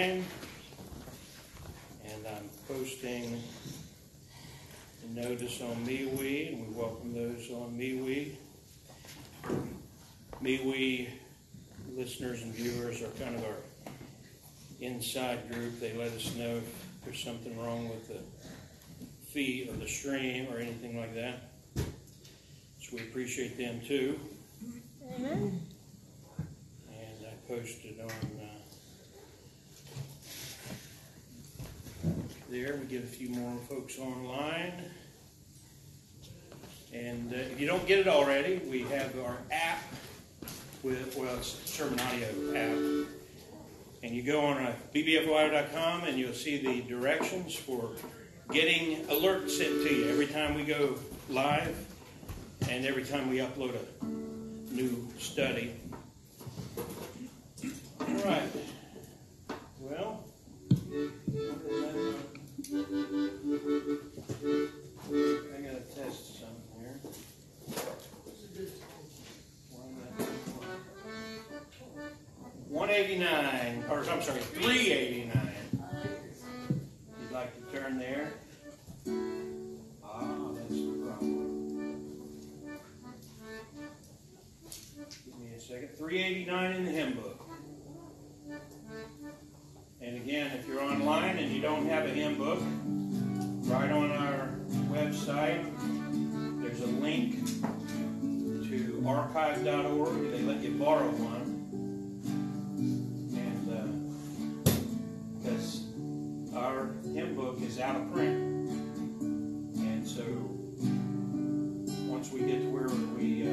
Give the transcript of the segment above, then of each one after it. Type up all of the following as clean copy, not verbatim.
online, and I'm posting a notice on MeWe, and we welcome those on MeWe. MeWe listeners and viewers are kind of our inside group. They let us know if there's something wrong with the feed or the stream or anything like that. So we appreciate them too. Amen. And I posted on there. We get a few more folks online. And if you don't get it already, we have our app it's Sermon Audio app. And you go on bbfwire.com and you'll see the directions for getting alerts sent to you every time we go live and every time we upload a new study. All right. Well, I got to test something here. 189, or I'm sorry, 389. You'd like to turn there? That's the problem. Give me a second. 389 in the hymn book. And again, if you're online and you don't have a hymn book, right on our website, there's a link to archive.org. They let you borrow one. Because our hymn book is out of print. And so once we get to where we,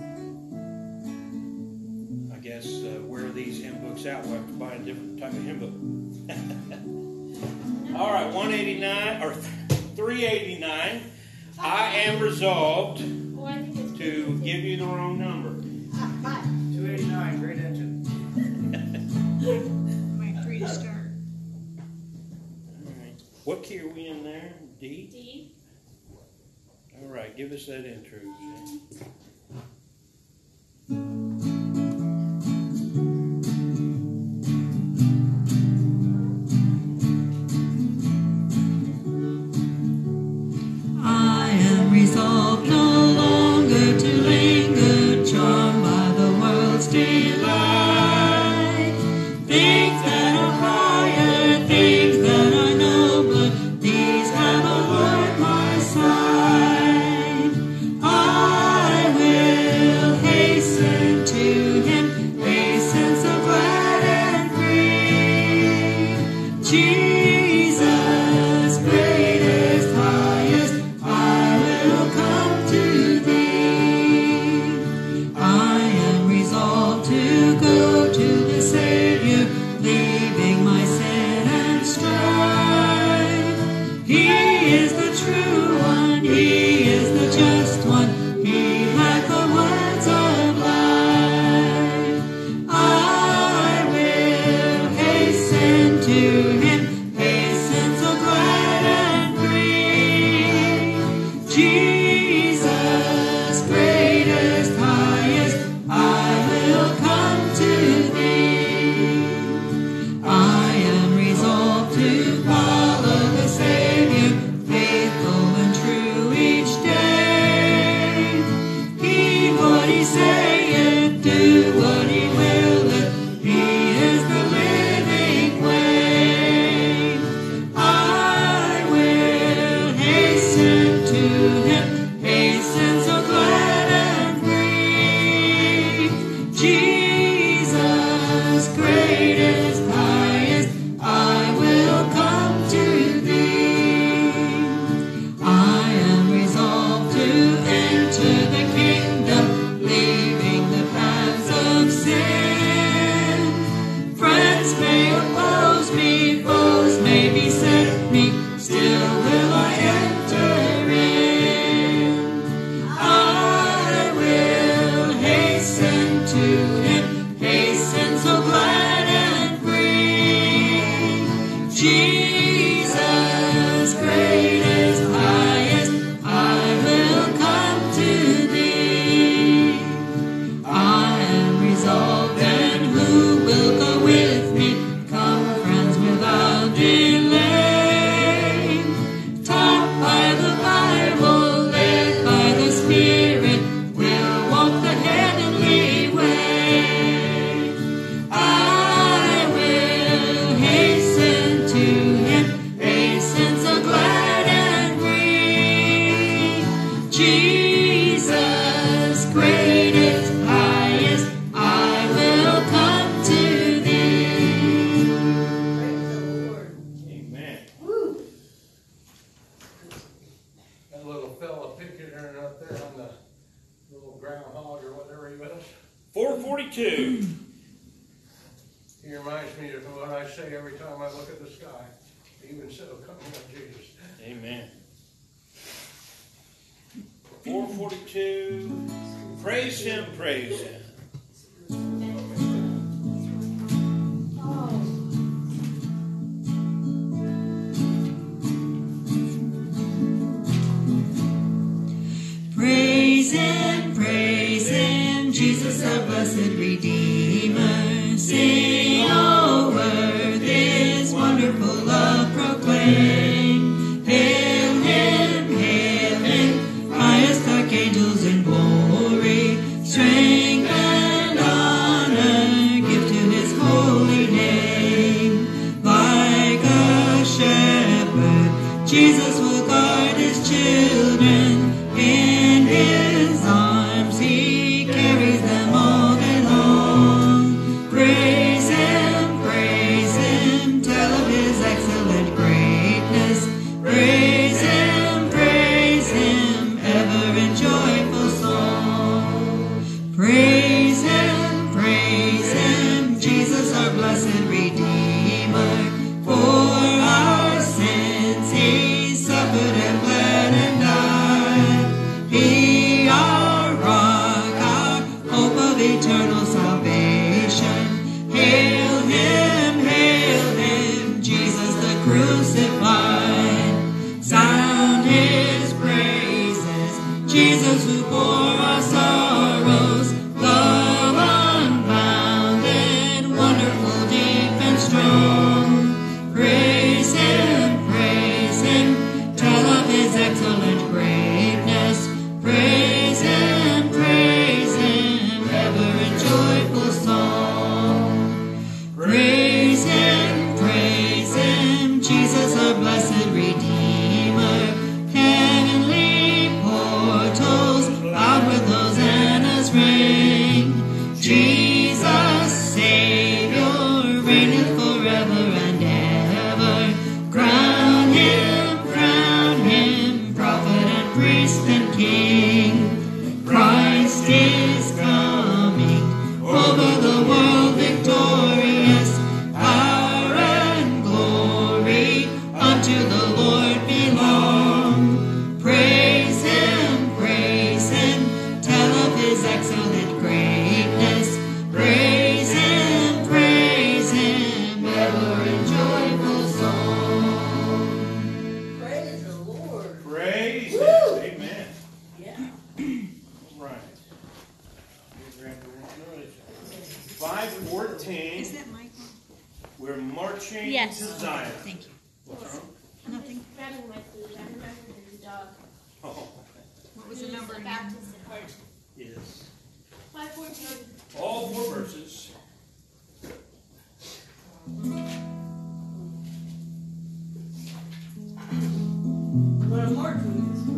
wear these hymn books out, we'll have to buy a different type of hymn book. All right, 189, or 389. I am resolved to give you the wrong number. 289, great engine. My free to start. All right. What key are we in there? D? D. All right, give us that intro, Jane. Resolved no longer to linger, charmed by the world's delight. Things that are higher, things that are nobler, these have allured my sight. I will hasten to Him, hasten so glad and free. Jesus, greatest, highest, come to Thee. I am resolved to go to the Savior, leaving my sin and strife. He is the true one, He is the just one, He hath the words of life. I will hasten to Him, hasten so glad and free. Jesus, greatest, highest, I will come to Thee. I am resolved to follow the Savior, faithful and true each day. Heed what He saith, do what He willeth, He is the living way. what I say every time I look at the sky. Even so, come Lord Jesus. Amen. 442. Praise him, praise him. Praise him, Jesus our blessed Redeemer. Sing, oh earth, his wonderful love proclaim. Hail him, highest archangels in glory. Strength and honor give to his holy name. Like a shepherd, Jesus will guard his children. In his arms he carries them all day long. Praise him, tell of his excellent greatness. Praise him, ever in joyful song. Praise him, Jesus our blessed Redeemer. For our sins he suffered and bled and died. He our rock, our hope of eternal salvation. Hail him, Jesus the crucified. Sound his praises, Jesus who bore our sorrows. Love unbounded, wonderful, deep and strong. Praise him, tell of his excellent greatness. Praise him, ever in joyful song. Praise him, Jesus our blessed Redeemer. Heavenly portals loud with hosannas ring. Jesus, Savior, reigneth forever and ever. Crown him, prophet and priest and king. Christ is coming, over the world victorious. Power and glory unto the Lord belong. Praise him, tell of his excellent greatness. Praise him, ever in joyful song. Praise the Lord. Praise him. Amen. Yeah. All right. 514. Is that Michael? We're marching Yes. to Zion. Thank you. What's wrong? Nothing. Grabbing my food. I remember his dog. Oh, What was the He number a again? Baptist at heart. yes. 514. All 4 verses. But I'm marching with this.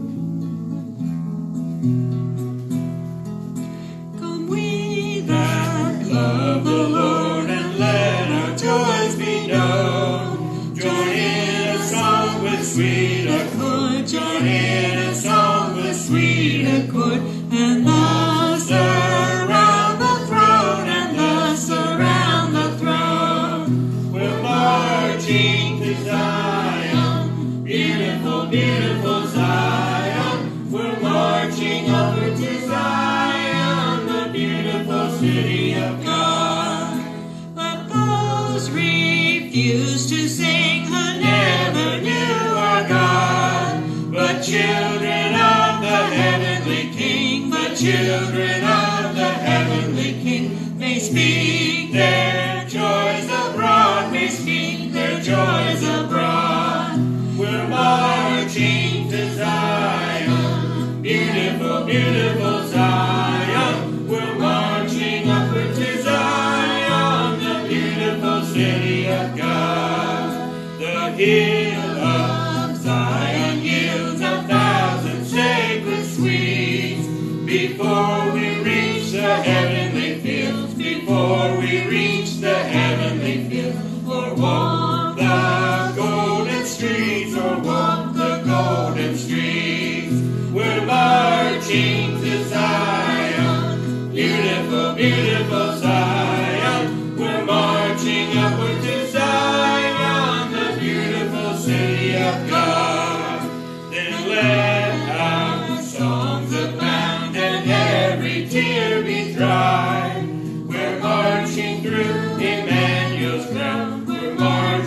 Come we that love the Lord, and let our joys be known. Join in a song with sweet accord, join in a song with sweet accord, and thus around the throne, and thus around the throne. We're marching to Zion, beautiful, beautiful Zion. We're marching over to Zion, the beautiful city of God. Let those refuse to sing who never knew our God, but children of the heavenly King, but children of the heavenly King, may speak their joys abroad, may speak their joys abroad. We're marching to Zion, beautiful, beautiful Zion. We're marching upward to Zion, the beautiful city of God. The hill of Zion yields 1,000 sacred sweets. Before we reach the heavenly fields, before we reach the heavenly fields, or walk the golden streets, or walk the golden streets. We're marching to Zion, beautiful, beautiful Zion. We're marching upward to Zion.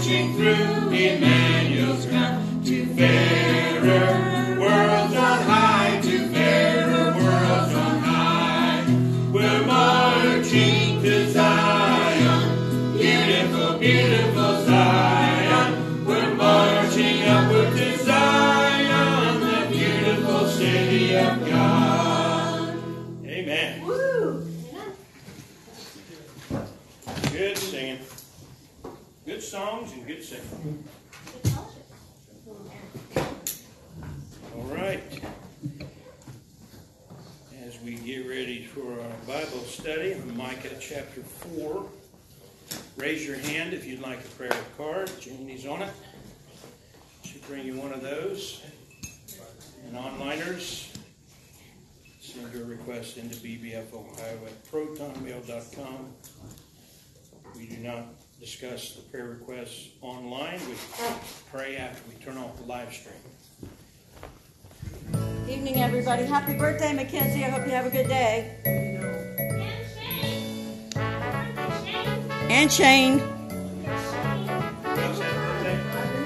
marching through Emmanuel's ground to fairer worlds on high, to fairer worlds on high. We're marching to Zion, beautiful, beautiful Zion. We're marching upward to Zion, the beautiful city of God. Amen. Woo! Good singing. Good songs and good singing. All right. As we get ready for our Bible study on Micah chapter 4, raise your hand if you'd like a prayer card. Janie's on it. She'll bring you one of those. And onliners, send your request into bbfohio@protonmail.com. We do not discuss the prayer requests online. We pray after we turn off the live stream. Evening, everybody. Happy birthday, Mackenzie. I hope you have a good day. And Shane. Who else had a birthday?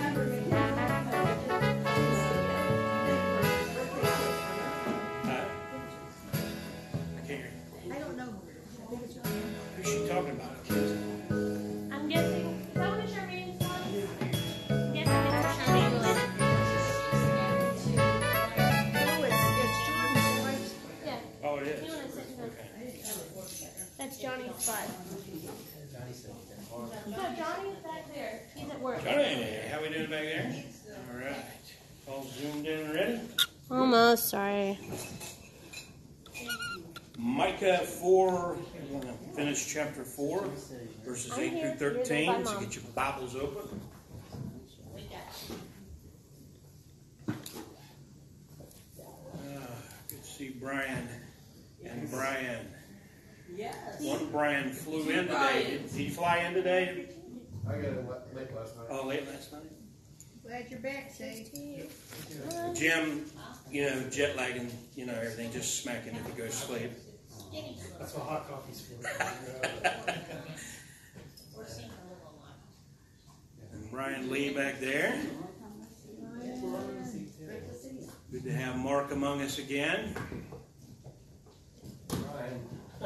Huh? I can't hear you. I don't know. Who's she talking about? Kids? I'm guessing. Is that one of Charmaine's songs? I'm guessing it's Charmaine. It's Jordan's wife. Yeah. Oh, it You is. want to sit in Okay. That's Johnny's spot. No, Johnny's back there. He's at work. Johnny, how we doing back there? All right. All zoomed in and ready? Almost. Sorry. Micah 4, you want to finish chapter 4, verses I'm 8 here. through You're 13. there by So Mom. get your Bibles open. Good to see Brian and Brian. Yes. One Brian flew in today. Did he fly in today? I got it late last night. Oh, late last night? Glad you're back, Say. Jim, jet lagging, everything, just smacking if he goes to sleep. That's what hot coffee's for. And Brian Lee back there. Good to have Mark among us again. Ryan.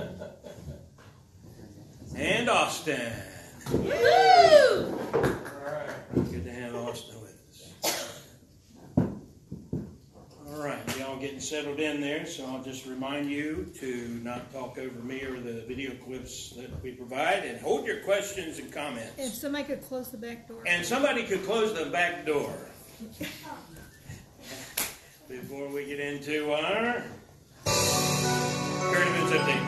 And Austin. Woo! Good to have Austin with us. All right, y'all getting settled in there, so I'll just remind you to not talk over me or the video clips that we provide, and hold your questions and comments. If somebody could close the back door. And somebody could close the back door before we get into our current events update.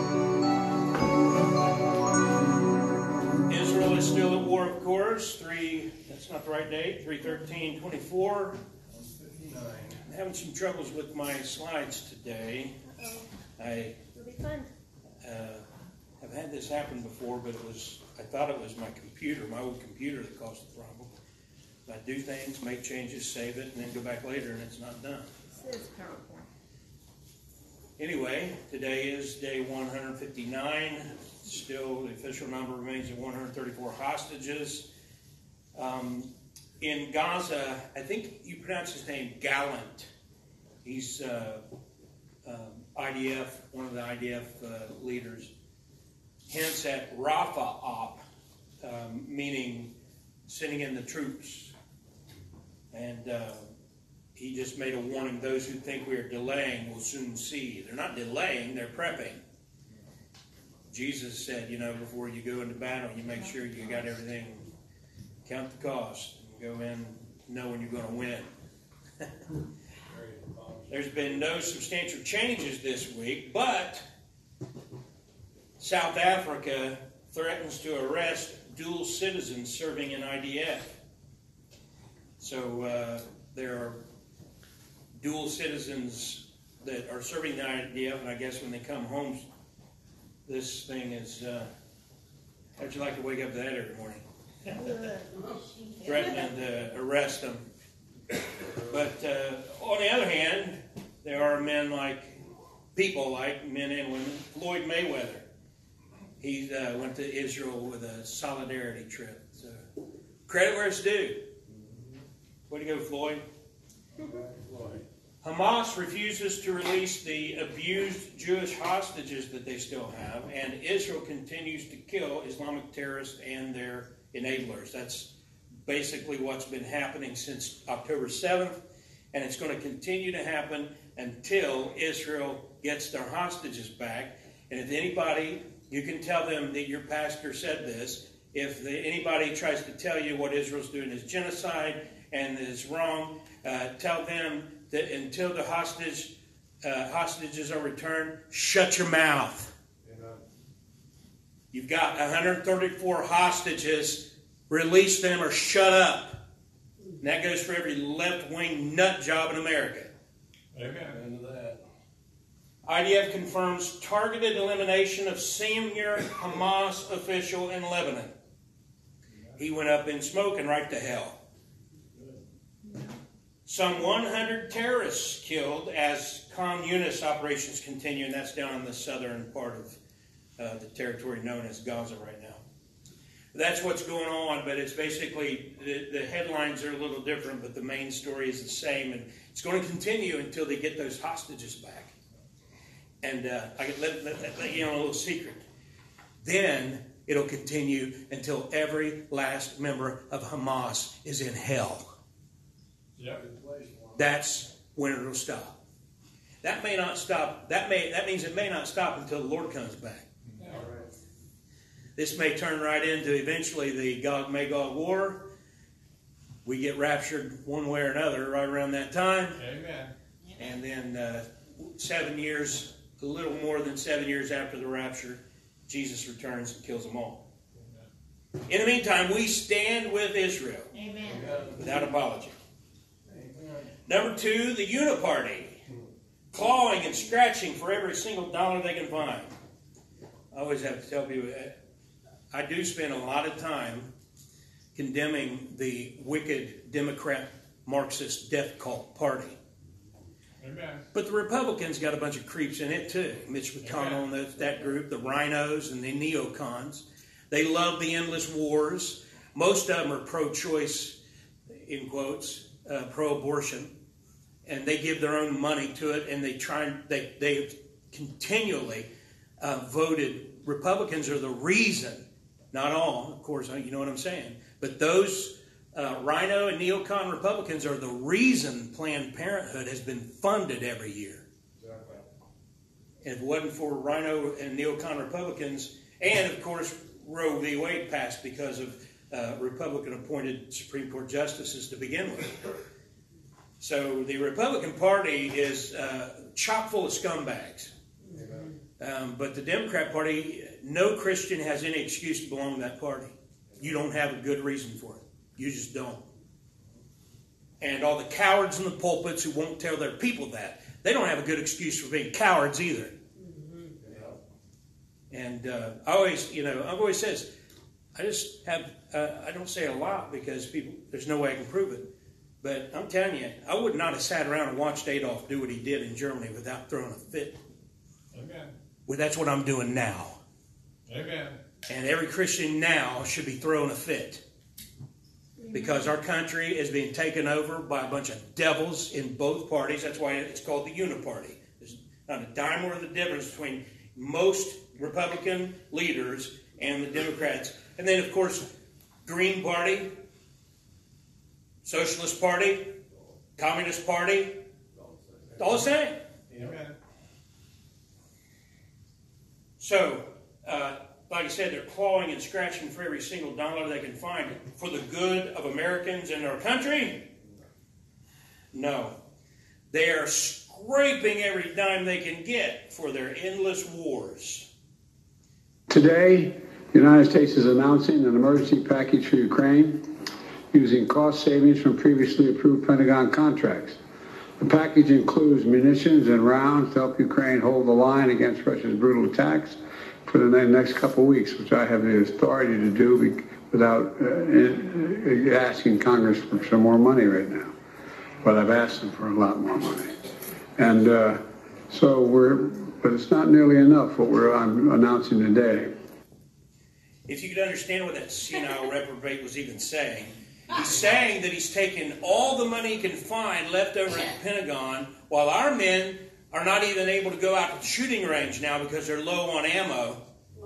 Israel is still at war, of course. That's not the right date. 3/13/24. I'm having some troubles with my slides today. I It'll be fun. have had this happen before, but I thought it was my old computer that caused the problem. I do things, make changes, save it, and then go back later, and it's not done. This is PowerPoint. Anyway, today is day 159. Still, the official number remains at 134 hostages. In Gaza, I think you pronounce his name Gallant. He's IDF, one of the IDF leaders. Hence at Rafah op, meaning sending in the troops. And he just made a warning, those who think we are delaying will soon see. They're not delaying, they're prepping. Jesus said, before you go into battle, you make sure you got everything, count the cost, and go in knowing you're going to win. There's been no substantial changes this week, but South Africa threatens to arrest dual citizens serving in IDF. So there are dual citizens that are serving the IDF, and I guess when they come home, this thing is, how'd you like to wake up to that every morning? Threatening to arrest them. But on the other hand, there are people like men and women. Floyd Mayweather. He went to Israel with a solidarity trip to Credit where it's due. Way to go, Floyd. Hamas refuses to release the abused Jewish hostages that they still have, and Israel continues to kill Islamic terrorists and their enablers. That's basically what's been happening since October 7th, and it's going to continue to happen until Israel gets their hostages back. And if anybody, you can tell them that your pastor said this, if anybody tries to tell you what Israel's doing is genocide and is wrong, tell them that until the hostages are returned, shut your mouth. Amen. You've got 134 hostages. Release them or shut up. And that goes for every left-wing nut job in America. Amen. Into that. IDF confirms targeted elimination of senior Hamas official in Lebanon. He went up in smoke and right to hell. Some 100 terrorists killed as Khan Yunis operations continue, and that's down in the southern part of the territory known as Gaza right now. That's what's going on, but it's basically, the headlines are a little different, but the main story is the same, and it's going to continue until they get those hostages back. And I can let you know a little secret. Then it'll continue until every last member of Hamas is in hell. Yep. That's when it'll stop. That may not stop. That means it may not stop until the Lord comes back. All right. This may turn right into eventually the Gog-Magog war. We get raptured one way or another right around that time. Amen. And then 7 years, a little more than 7 years after the rapture, Jesus returns and kills them all. In the meantime, we stand with Israel. Amen. Without apology. Number 2, the Uniparty. Clawing and scratching for every single dollar they can find. I always have to tell people, I do spend a lot of time condemning the wicked Democrat Marxist death cult party. Amen. But the Republicans got a bunch of creeps in it too. Mitch McConnell and that group, the rhinos and the neocons. They love the endless wars. Most of them are pro-choice, in quotes, pro-abortion. And they give their own money to it, and they have continually voted. Republicans are the reason, not all, of course, you know what I'm saying, but those rhino and neocon Republicans are the reason Planned Parenthood has been funded every year. Exactly. And if it wasn't for rhino and neocon Republicans, and of course Roe v. Wade passed because of Republican-appointed Supreme Court justices to begin with. So the Republican Party is chock full of scumbags. But the Democrat Party, no Christian has any excuse to belong to that party. You don't have a good reason for it. You just don't. And all the cowards in the pulpits who won't tell their people that, they don't have a good excuse for being cowards either. And I've always says, I don't say a lot because there's no way I can prove it. But I'm telling you, I would not have sat around and watched Adolf do what he did in Germany without throwing a fit. Amen. Well, that's what I'm doing now. Amen. And every Christian now should be throwing a fit. Because our country is being taken over by a bunch of devils in both parties. That's why it's called the Uniparty. There's not a dime worth of difference between most Republican leaders and the Democrats. And then, of course, Green Party, Socialist Party, Communist Party, it's all the same. Amen. So, like I said, they're clawing and scratching for every single dollar they can find for the good of Americans and our country? No. They are scraping every dime they can get for their endless wars. Today, the United States is announcing an emergency package for Ukraine using cost savings from previously approved Pentagon contracts. The package includes munitions and rounds to help Ukraine hold the line against Russia's brutal attacks for the next couple of weeks, which I have the authority to do without asking Congress for some more money right now. But I've asked them for a lot more money. And but it's not nearly enough what I'm announcing today. if you could understand what that senile reprobate was even saying, he's saying that he's taken all the money he can find left over at the Pentagon, while our men are not even able to go out to the shooting range now because they're low on ammo.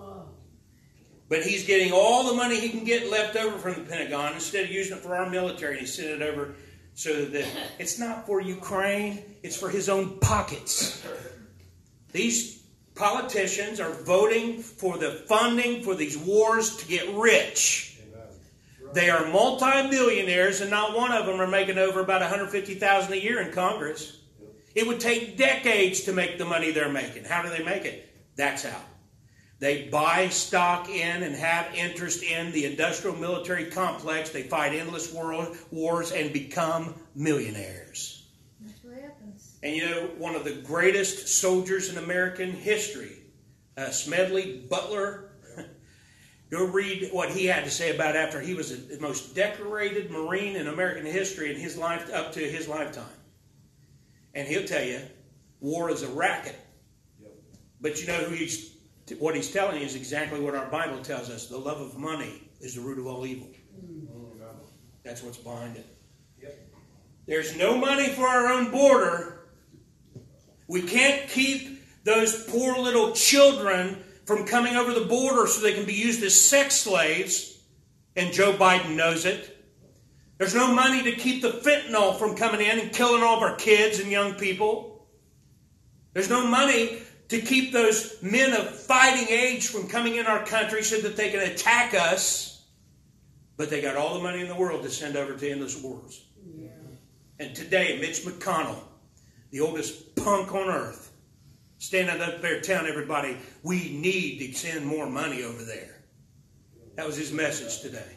But he's getting all the money he can get left over from the Pentagon instead of using it for our military, and he's sending it over so that it's not for Ukraine, it's for his own pockets. These politicians are voting for the funding for these wars to get rich. They are multi-millionaires, and not one of them are making over about $150,000 a year in Congress. It would take decades to make the money they're making. How do they make it? That's how. They buy stock in and have interest in the industrial military complex. They fight endless wars and become millionaires. That's what happens. And you know, one of the greatest soldiers in American history, Smedley Butler, go read what he had to say about after he was the most decorated Marine in American history in his life up to his lifetime. And he'll tell you, war is a racket. But you know what he's telling you is exactly what our Bible tells us. The love of money is the root of all evil. That's what's behind it. There's no money for our own border. We can't keep those poor little children from coming over the border so they can be used as sex slaves. And Joe Biden knows it. There's no money to keep the fentanyl from coming in and killing all of our kids and young people. There's no money to keep those men of fighting age from coming in our country so that they can attack us. But they got all the money in the world to send over to endless wars. Yeah. And today, Mitch McConnell, the oldest punk on earth, standing up there telling everybody, we need to send more money over there. That was his message today.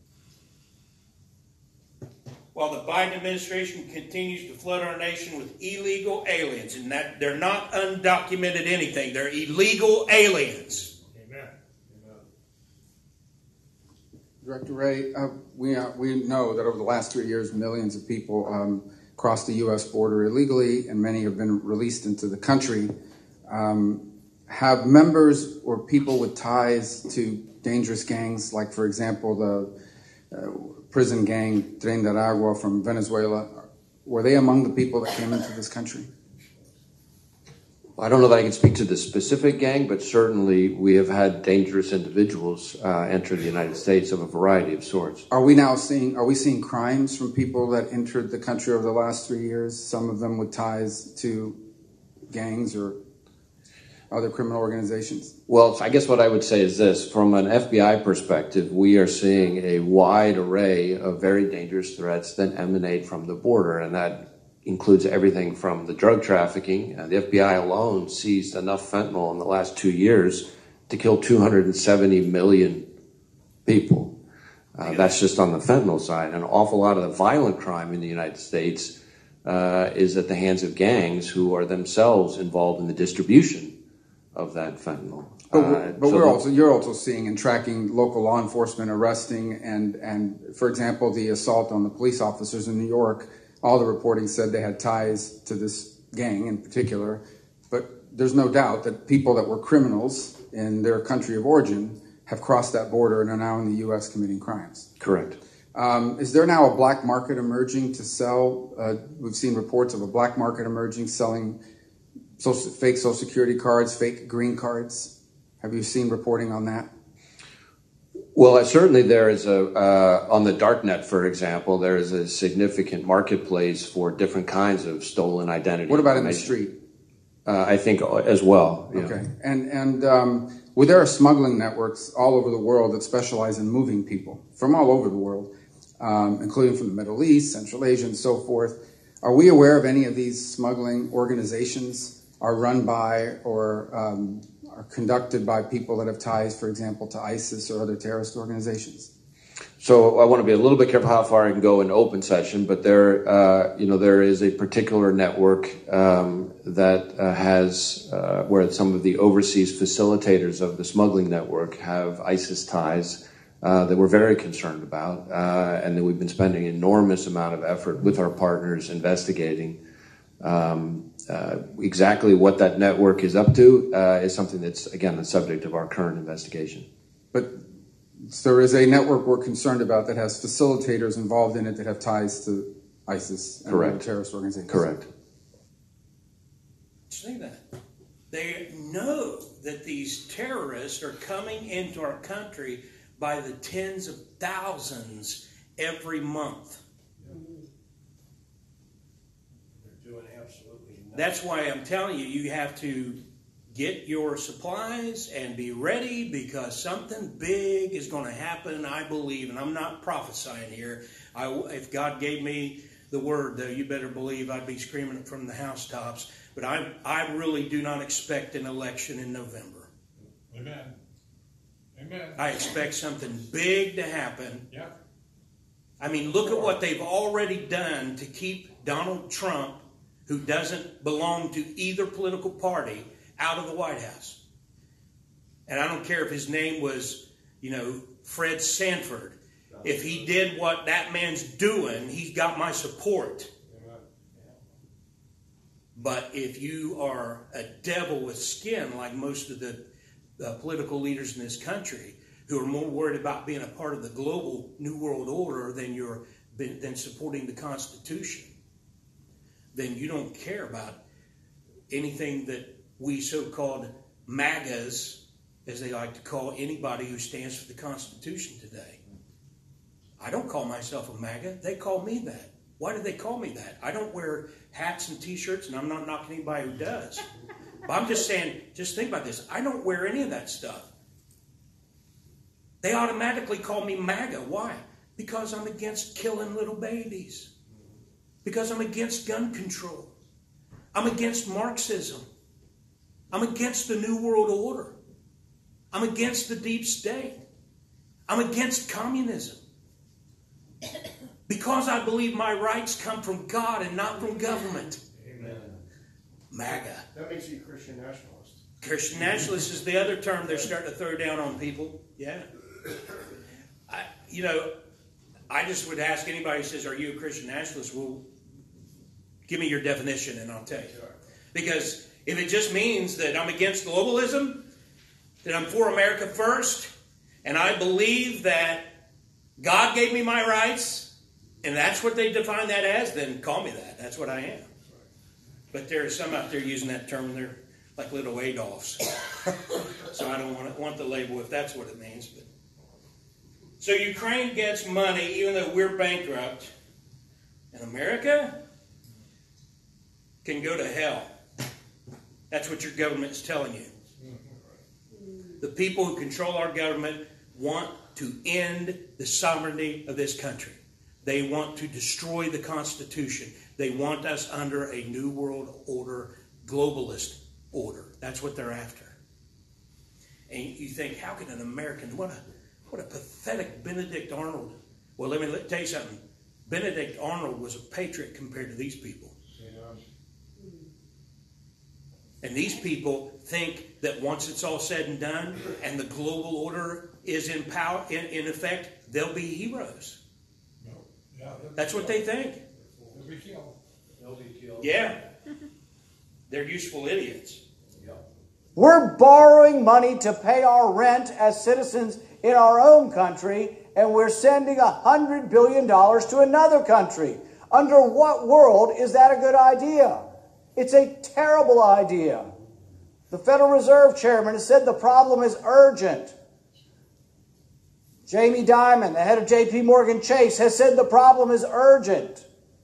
While the Biden administration continues to flood our nation with illegal aliens, and that they're not undocumented anything, they're illegal aliens. Amen. Director Wray, we know that over the last 3 years, millions of people crossed the U.S. border illegally, and many have been released into the country. Have members or people with ties to dangerous gangs, like, for example, the prison gang Tren de Aragua from Venezuela, were they among the people that came into this country? I don't know that I can speak to the specific gang, but certainly we have had dangerous individuals enter the United States of a variety of sorts. Are we seeing crimes from people that entered the country over the last 3 years, some of them with ties to gangs or other criminal organizations? Well, I guess what I would say is this. From an FBI perspective, we are seeing a wide array of very dangerous threats that emanate from the border, and that includes everything from the drug trafficking. The FBI alone seized enough fentanyl in the last 2 years to kill 270 million people. That's just on the fentanyl side. An awful lot of the violent crime in the United States is at the hands of gangs who are themselves involved in the distribution of that fentanyl. But you're also seeing and tracking local law enforcement arresting and for example, the assault on the police officers in New York. All the reporting said they had ties to this gang in particular, but there's no doubt that people that were criminals in their country of origin have crossed that border and are now in the U.S. committing crimes. Correct. Is there now a black market emerging to sell? We've seen reports of a black market emerging selling fake Social Security cards, fake green cards. Have you seen reporting on that? Well, certainly there is on the darknet, for example, there is a significant marketplace for different kinds of stolen identity. What about in the street? I think as well. Yeah. Okay. And there are smuggling networks all over the world that specialize in moving people from all over the world, including from the Middle East, Central Asia, and so forth. Are we aware of any of these smuggling organizations are run by or are conducted by people that have ties, for example, to ISIS or other terrorist organizations? So I want to be a little bit careful how far I can go in open session, but there is a particular network that has where some of the overseas facilitators of the smuggling network have ISIS ties that we're very concerned about, and that we've been spending an enormous amount of effort with our partners investigating. Exactly what that network is up to is something that's, again, the subject of our current investigation. But there is a network we're concerned about that has facilitators involved in it that have ties to ISIS and other terrorist organizations. Correct. Say that. They know that these terrorists are coming into our country by the tens of thousands every month. They're doing absolutely nothing. That's why I'm telling you, you have to get your supplies and be ready, because something big is going to happen, I believe, and I'm not prophesying here. If God gave me the word, though, you better believe I'd be screaming it from the housetops. But I really do not expect an election in November. Amen. Amen. I expect something big to happen. Yeah. I mean, look at what they've already done to keep Donald Trump, who doesn't belong to either political party, out of the White House. And I don't care if his name was, Fred Sanford. If he did what that man's doing, he's got my support. But if you are a devil with skin, like most of the political leaders in this country, who are more worried about being a part of the global New World Order than supporting the Constitution, then you don't care about anything that we so-called MAGAs, as they like to call anybody who stands for the Constitution today. I don't call myself a MAGA. They call me that. Why do they call me that? I don't wear hats and T-shirts, and I'm not knocking anybody who does. But I'm just saying, just think about this. I don't wear any of that stuff. They automatically call me MAGA. Why? Because I'm against killing little babies. Because I'm against gun control. I'm against Marxism. I'm against the New World Order. I'm against the deep state. I'm against communism. Because I believe my rights come from God and not from government. Amen. MAGA. That makes you a Christian nationalist. Christian nationalist is the other term they're starting to throw down on people. Yeah. I just would ask anybody who says, are you a Christian nationalist? Well, give me your definition and I'll tell you. Because if it just means that I'm against globalism, that I'm for America first, and I believe that God gave me my rights, and that's what they define that as, then call me that. That's what I am. But there are some out there using that term. They're like little Adolfs. So I don't want the label if that's what it means. But. So Ukraine gets money even though we're bankrupt. And America can go to hell. That's what your government's telling you. The people who control our government want to end the sovereignty of this country. They want to destroy the Constitution. They want us under a New World Order, globalist order. That's what they're after. And you think, how can an American, what a pathetic Benedict Arnold. Well, let me tell you something. Benedict Arnold was a patriot compared to these people. And these people think that once it's all said and done and the global order is in power, in effect, they'll be heroes. No. Yeah, that's what they think. They'll be killed. They'll be killed. Yeah. They're useful idiots. Yeah. We're borrowing money to pay our rent as citizens in our own country, and we're sending $100 billion to another country. Under what world is that a good idea? It's a terrible idea. The Federal Reserve Chairman has said the problem is urgent. Jamie Dimon, the head of J.P. Morgan Chase, has said the problem is urgent.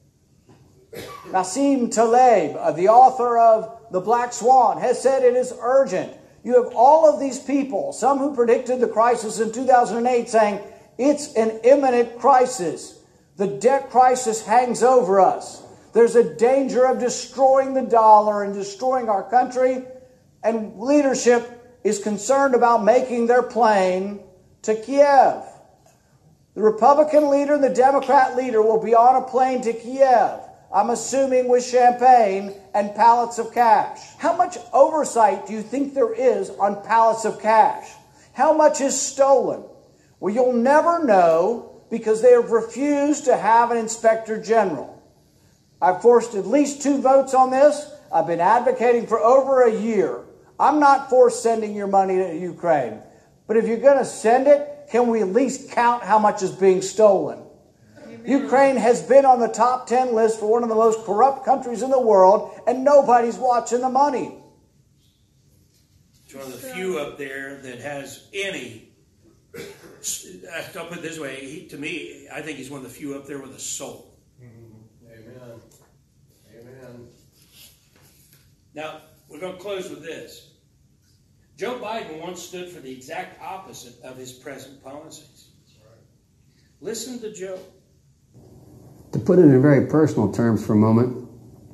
Nassim Taleb, the author of The Black Swan, has said it is urgent. You have all of these people, some who predicted the crisis in 2008, saying it's an imminent crisis. The debt crisis hangs over us. There's a danger of destroying the dollar and destroying our country. And leadership is concerned about making their plane to Kiev. The Republican leader and the Democrat leader will be on a plane to Kiev, I'm assuming with champagne and pallets of cash. How much oversight do you think there is on pallets of cash? How much is stolen? Well, you'll never know because they have refused to have an inspector general. I've forced at least 2 votes on this. I've been advocating for over a year. I'm not for sending your money to Ukraine. But if you're going to send it, can we at least count how much is being stolen? Ukraine has been on the top 10 list for one of the most corrupt countries in the world, and nobody's watching the money. It's one of the few up there that has any. I'll put it this way: to me, I think he's one of the few up there with a soul. Amen. Amen. Now, we're going to close with this. Joe Biden once stood for the exact opposite of his present policies. Listen to Joe. To put it in very personal terms for a moment,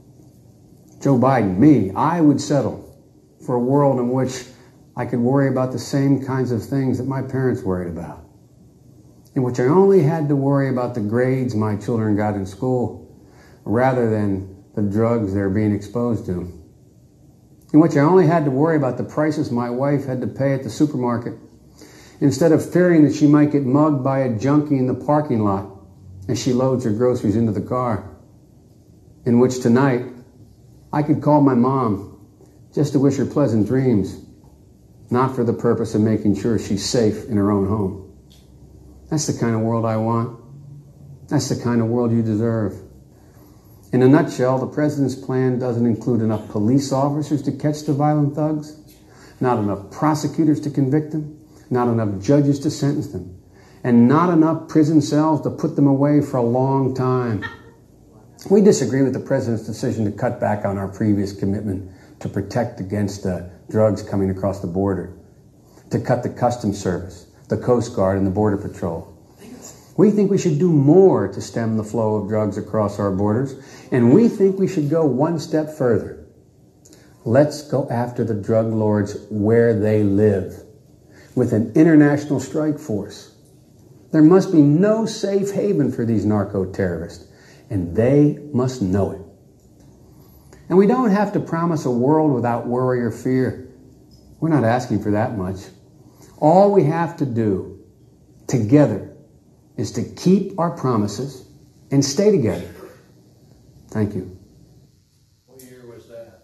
Joe Biden, me, I would settle for a world in which I could worry about the same kinds of things that my parents worried about, in which I only had to worry about the grades my children got in school rather than the drugs they're being exposed to, in which I only had to worry about the prices my wife had to pay at the supermarket instead of fearing that she might get mugged by a junkie in the parking lot as she loads her groceries into the car, in which tonight I could call my mom just to wish her pleasant dreams, not for the purpose of making sure she's safe in her own home. That's the kind of world I want. That's the kind of world you deserve. In a nutshell, the president's plan doesn't include enough police officers to catch the violent thugs, not enough prosecutors to convict them, not enough judges to sentence them, and not enough prison cells to put them away for a long time. We disagree with the president's decision to cut back on our previous commitment to protect against drugs coming across the border, to cut the Customs Service, the Coast Guard, and the Border Patrol. We think we should do more to stem the flow of drugs across our borders, and we think we should go one step further. Let's go after the drug lords where they live, with an international strike force. There must be no safe haven for these narco-terrorists, and they must know it. And we don't have to promise a world without worry or fear. We're not asking for that much. All we have to do together is to keep our promises and stay together. Thank you. What year was that?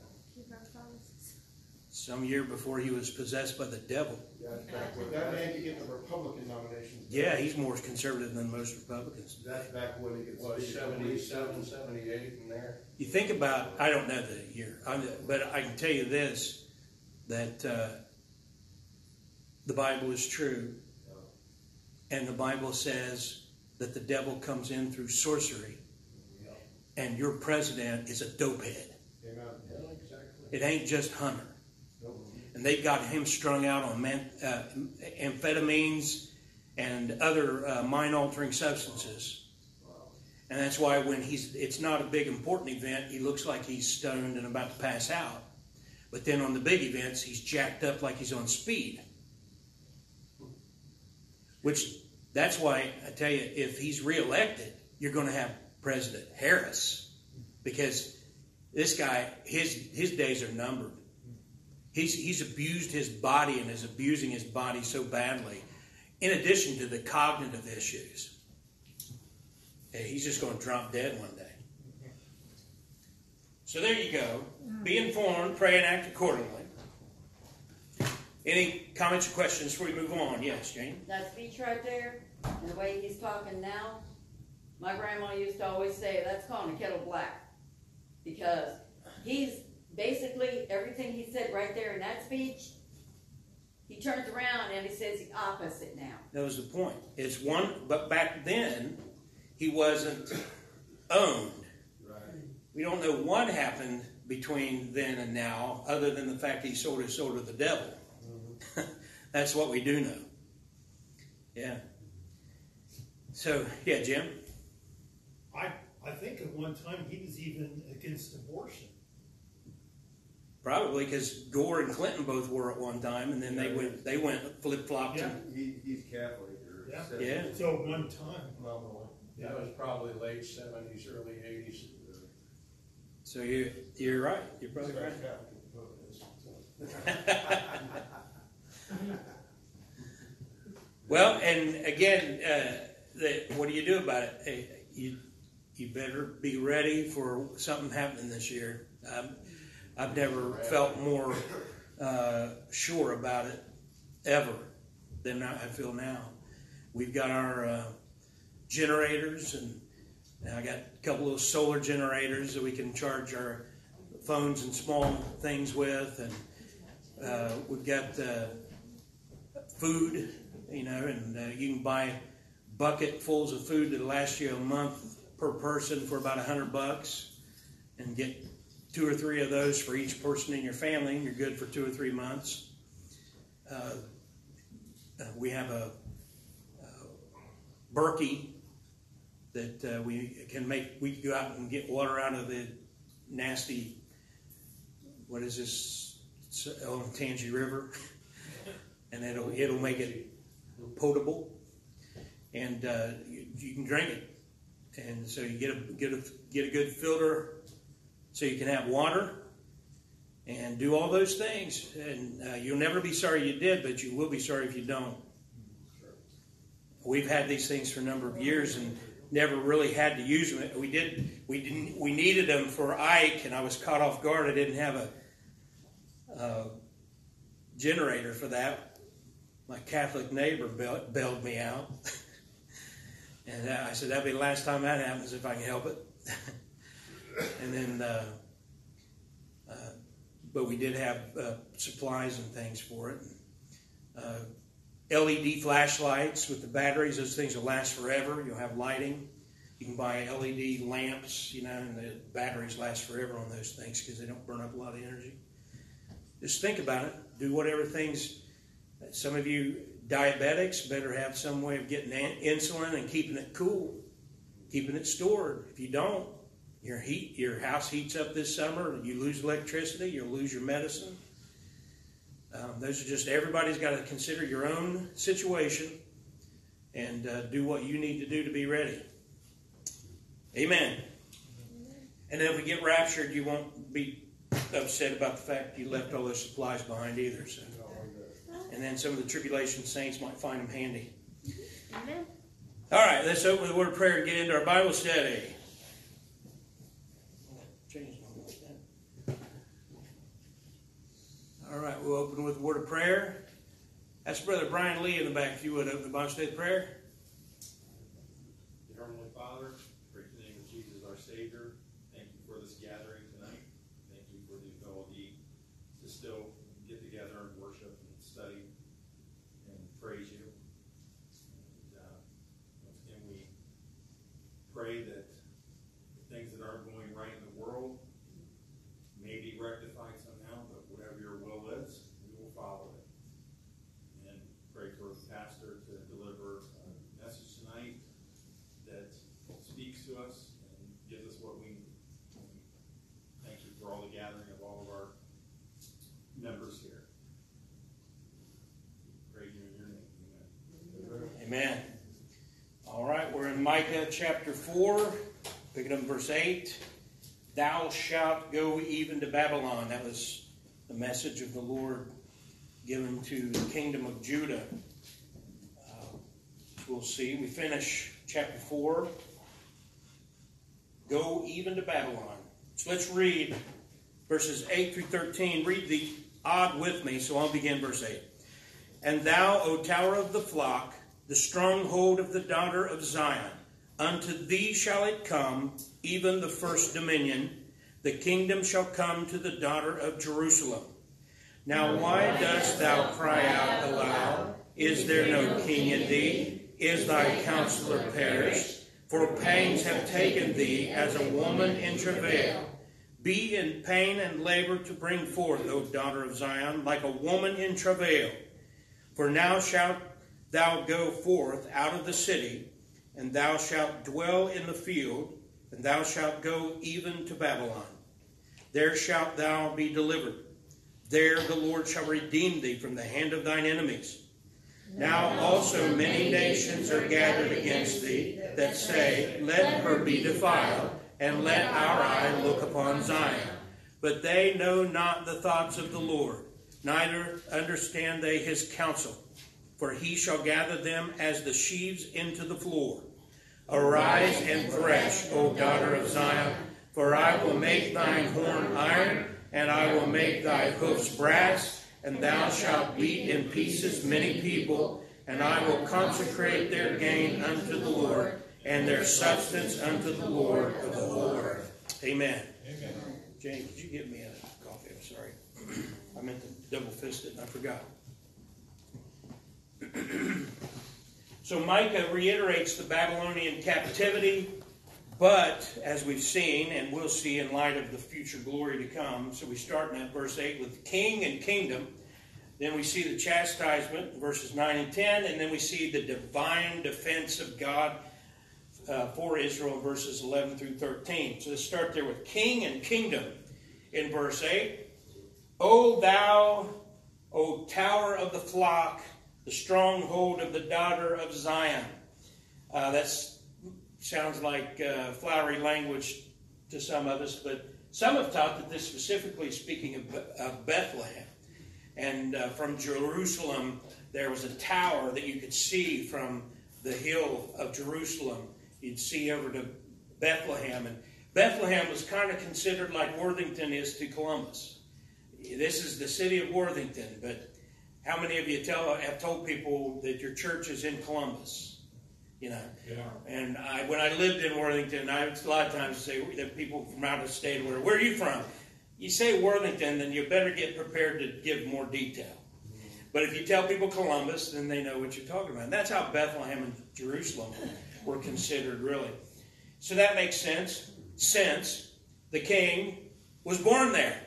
Some year before he was possessed by the devil. That's back when that man could get the Republican nomination. Yeah, he's more conservative than most Republicans. That's back when it was 77, 78 in there. You think about, I don't know the year, but I can tell you this, that the Bible is true. And the Bible says that the devil comes in through sorcery. And your president is a dopehead. Amen. Yeah, exactly. It ain't just Hunter. And they've got him strung out on amphetamines and other mind-altering substances. And that's why when it's not a big important event, he looks like he's stoned and about to pass out. But then on the big events, he's jacked up like he's on speed. That's why I tell you, if he's reelected, you're going to have President Harris, because this guy, his days are numbered. He's abused his body and is abusing his body so badly, in addition to the cognitive issues. He's just going to drop dead one day. So there you go. Be informed, pray, and act accordingly. Any comments or questions before we move on? Yes, Jane? That speech right there, and the way he's talking now, my grandma used to always say, that's calling a kettle black. Because he's basically, everything he said right there in that speech, he turns around and he says the opposite now. That was the point. But back then, he wasn't owned. Right. We don't know what happened between then and now, other than the fact he sold his soul to the devil. That's what we do know. Yeah. So, yeah, Jim? I think at one time he was even against abortion. Probably, because Gore and Clinton both were at one time, and then they went flip-flopped. Yeah. He's Catholic. Yeah. So at one time. That was probably late 70s, early 80s. So you're right. You're probably right. Well, and again, what do you do about it? You better be ready for something happening this year. I've never felt more sure about it ever than I feel now. we've got our generators, and I got a couple of solar generators that we can charge our phones and small things with, and we've got food, and you can buy bucketfuls of food that last you a month per person for about $100, and get 2 or 3 of those for each person in your family, and you're good for 2 or 3 months. We have a Berkey that we can go out and get water out of the nasty, what is this, Tangi River, and it'll make it potable, and you can drink it. And so you get a good filter, so you can have water and do all those things. And you'll never be sorry you did, but you will be sorry if you don't. We've had these things for a number of years and never really had to use them. We needed them for Ike, and I was caught off guard. I didn't have a generator for that. My Catholic neighbor bailed me out. And I said, that'll be the last time that happens if I can help it. And then, but we did have supplies and things for it. LED flashlights with the batteries, those things will last forever. You'll have lighting. You can buy LED lamps, and the batteries last forever on those things because they don't burn up a lot of energy. Just think about it. Do whatever things. Some of you diabetics better have some way of getting insulin and keeping it cool, keeping it stored. If you don't, your house heats up this summer, you lose electricity, you'll lose your medicine. Those are just, everybody's got to consider your own situation and do what you need to do to be ready. Amen. And then if we get raptured, you won't be upset about the fact you left all those supplies behind either. So. And then some of the tribulation saints might find them handy. Amen. All right, let's open with a word of prayer and get into our Bible study. All right, we'll open with a word of prayer. Ask Brother Brian Lee in the back if you would open the Bible study prayer. Dear Heavenly Father, pray in the name of Jesus our Savior, thank you for this gathering tonight. Thank you for the ability to still get together and worship and study and praise you. And once again, we pray that the things that aren't going right in the world may be rectified somehow, but whatever your will is, we will follow it. And pray for the pastor to deliver a message tonight that speaks to us and gives us what we need. Thank you for all the gathering of all of our members here. Praise you in your name. Amen. Amen. All right, we're in Micah chapter 4, picking up verse 8. Thou shalt go even to Babylon. That was the message of the Lord given to the kingdom of Judah. We'll see. We finish chapter 4. Go even to Babylon. So let's read verses 8 through 13. Read the odd with me, so I'll begin verse 8. And thou, O tower of the flock, the stronghold of the daughter of Zion, unto thee shall it come, even the first dominion. The kingdom shall come to the daughter of Jerusalem. Now why dost thou cry out aloud? Is there no king in thee? Is thy counselor perished? For pangs have taken thee as a woman in travail. Be in pain and labor to bring forth, O daughter of Zion, like a woman in travail. For now shalt thou go forth out of the city, and thou shalt dwell in the field, and thou shalt go even to Babylon. There shalt thou be delivered. There the Lord shall redeem thee from the hand of thine enemies. Now also many nations are gathered against thee, that say, Let her be defiled, and let our eye look upon Zion. But they know not the thoughts of the Lord, neither understand they his counsel. For he shall gather them as the sheaves into the floor. Arise and thresh, O daughter of Zion, for I will make thine horn iron, and I will make thy hoofs brass, and thou shalt beat in pieces many people, and I will consecrate their gain unto the Lord, and their substance unto the Lord of the whole earth. Amen. Amen. James, could you get me a coffee? I'm sorry. I meant to double fist it and I forgot. So Micah reiterates the Babylonian captivity, but as we've seen, and we'll see in light of the future glory to come, so we start in verse 8 with king and kingdom. Then we see the chastisement, verses 9 and 10, and then we see the divine defense of God for Israel, verses 11 through 13. So let's start there with king and kingdom in verse 8. O thou, O tower of the flock, the stronghold of the daughter of Zion. That sounds like flowery language to some of us, but some have taught that this specifically is speaking of Bethlehem. And from Jerusalem, there was a tower that you could see from the hill of Jerusalem. You'd see over to Bethlehem. And Bethlehem was kind of considered like Worthington is to Columbus. This is the city of Worthington, but how many of you have told people that your church is in Columbus? You know, yeah. And when I lived in Worthington, a lot of times say that people from out of state, where are you from? You say Worthington, then you better get prepared to give more detail. But if you tell people Columbus, then they know what you're talking about. And that's how Bethlehem and Jerusalem were considered, really. So that makes sense, since the king was born there.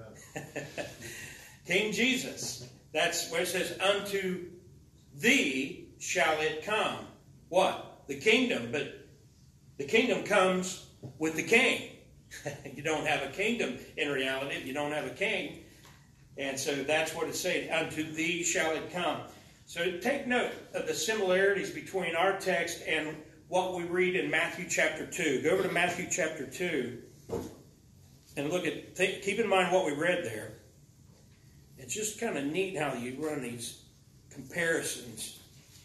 King Jesus. That's where it says, unto thee shall it come. What? The kingdom. But the kingdom comes with the king. You don't have a kingdom in reality if you don't have a king. And so that's what it's saying. Unto thee shall it come. So take note of the similarities between our text and what we read in Matthew chapter 2. Go over to Matthew chapter 2 and look at, keep in mind what we read there. It's just kind of neat how you run these comparisons.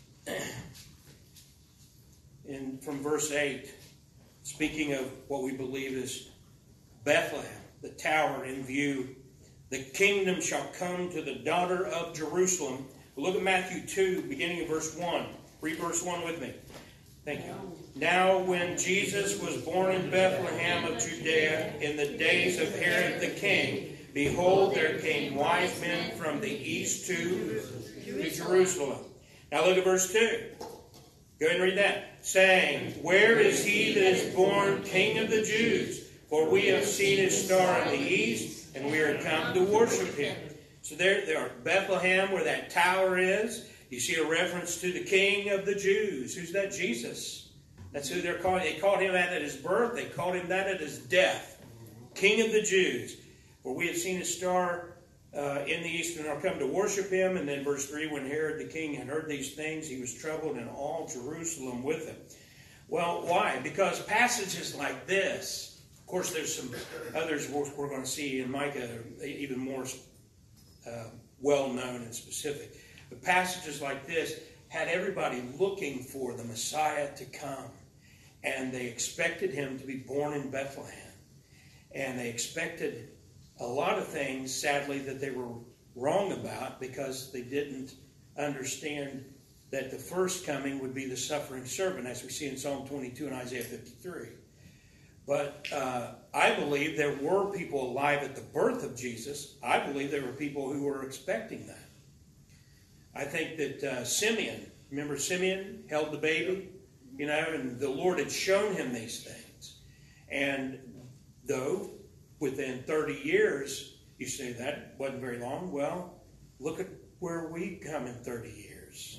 From verse 8, speaking of what we believe is Bethlehem, the tower in view. The kingdom shall come to the daughter of Jerusalem. We'll look at Matthew 2, beginning of verse 1. Read verse 1 with me. Thank you. Now when Jesus was born in Bethlehem of Judea in the days of Herod the king, behold, there came wise men from the east to Jerusalem. Now look at verse 2. Go ahead and read that. Saying, where is he that is born King of the Jews? For we have seen his star in the east, and we are come to worship him. So there are Bethlehem, where that tower is. You see a reference to the King of the Jews. Who's that? Jesus. That's who they're calling. They called him that at his birth. They called him that at his death. King of the Jews. For we have seen his star in the east, and are come to worship him. And then verse 3, when Herod the king had heard these things, he was troubled, and all Jerusalem with him. Well, why? Because passages like this, of course, there's some others we're going to see in Micah even more well-known and specific. But passages like this had everybody looking for the Messiah to come. And they expected him to be born in Bethlehem. And they expected a lot of things, sadly, that they were wrong about because they didn't understand that the first coming would be the suffering servant, as we see in Psalm 22 and Isaiah 53. But I believe there were people alive at the birth of Jesus. I believe there were people who were expecting that. I think that Simeon, remember Simeon held the baby? You know, and the Lord had shown him these things. And though within 30 years, you say that wasn't very long. Well, look at where we come in 30 years.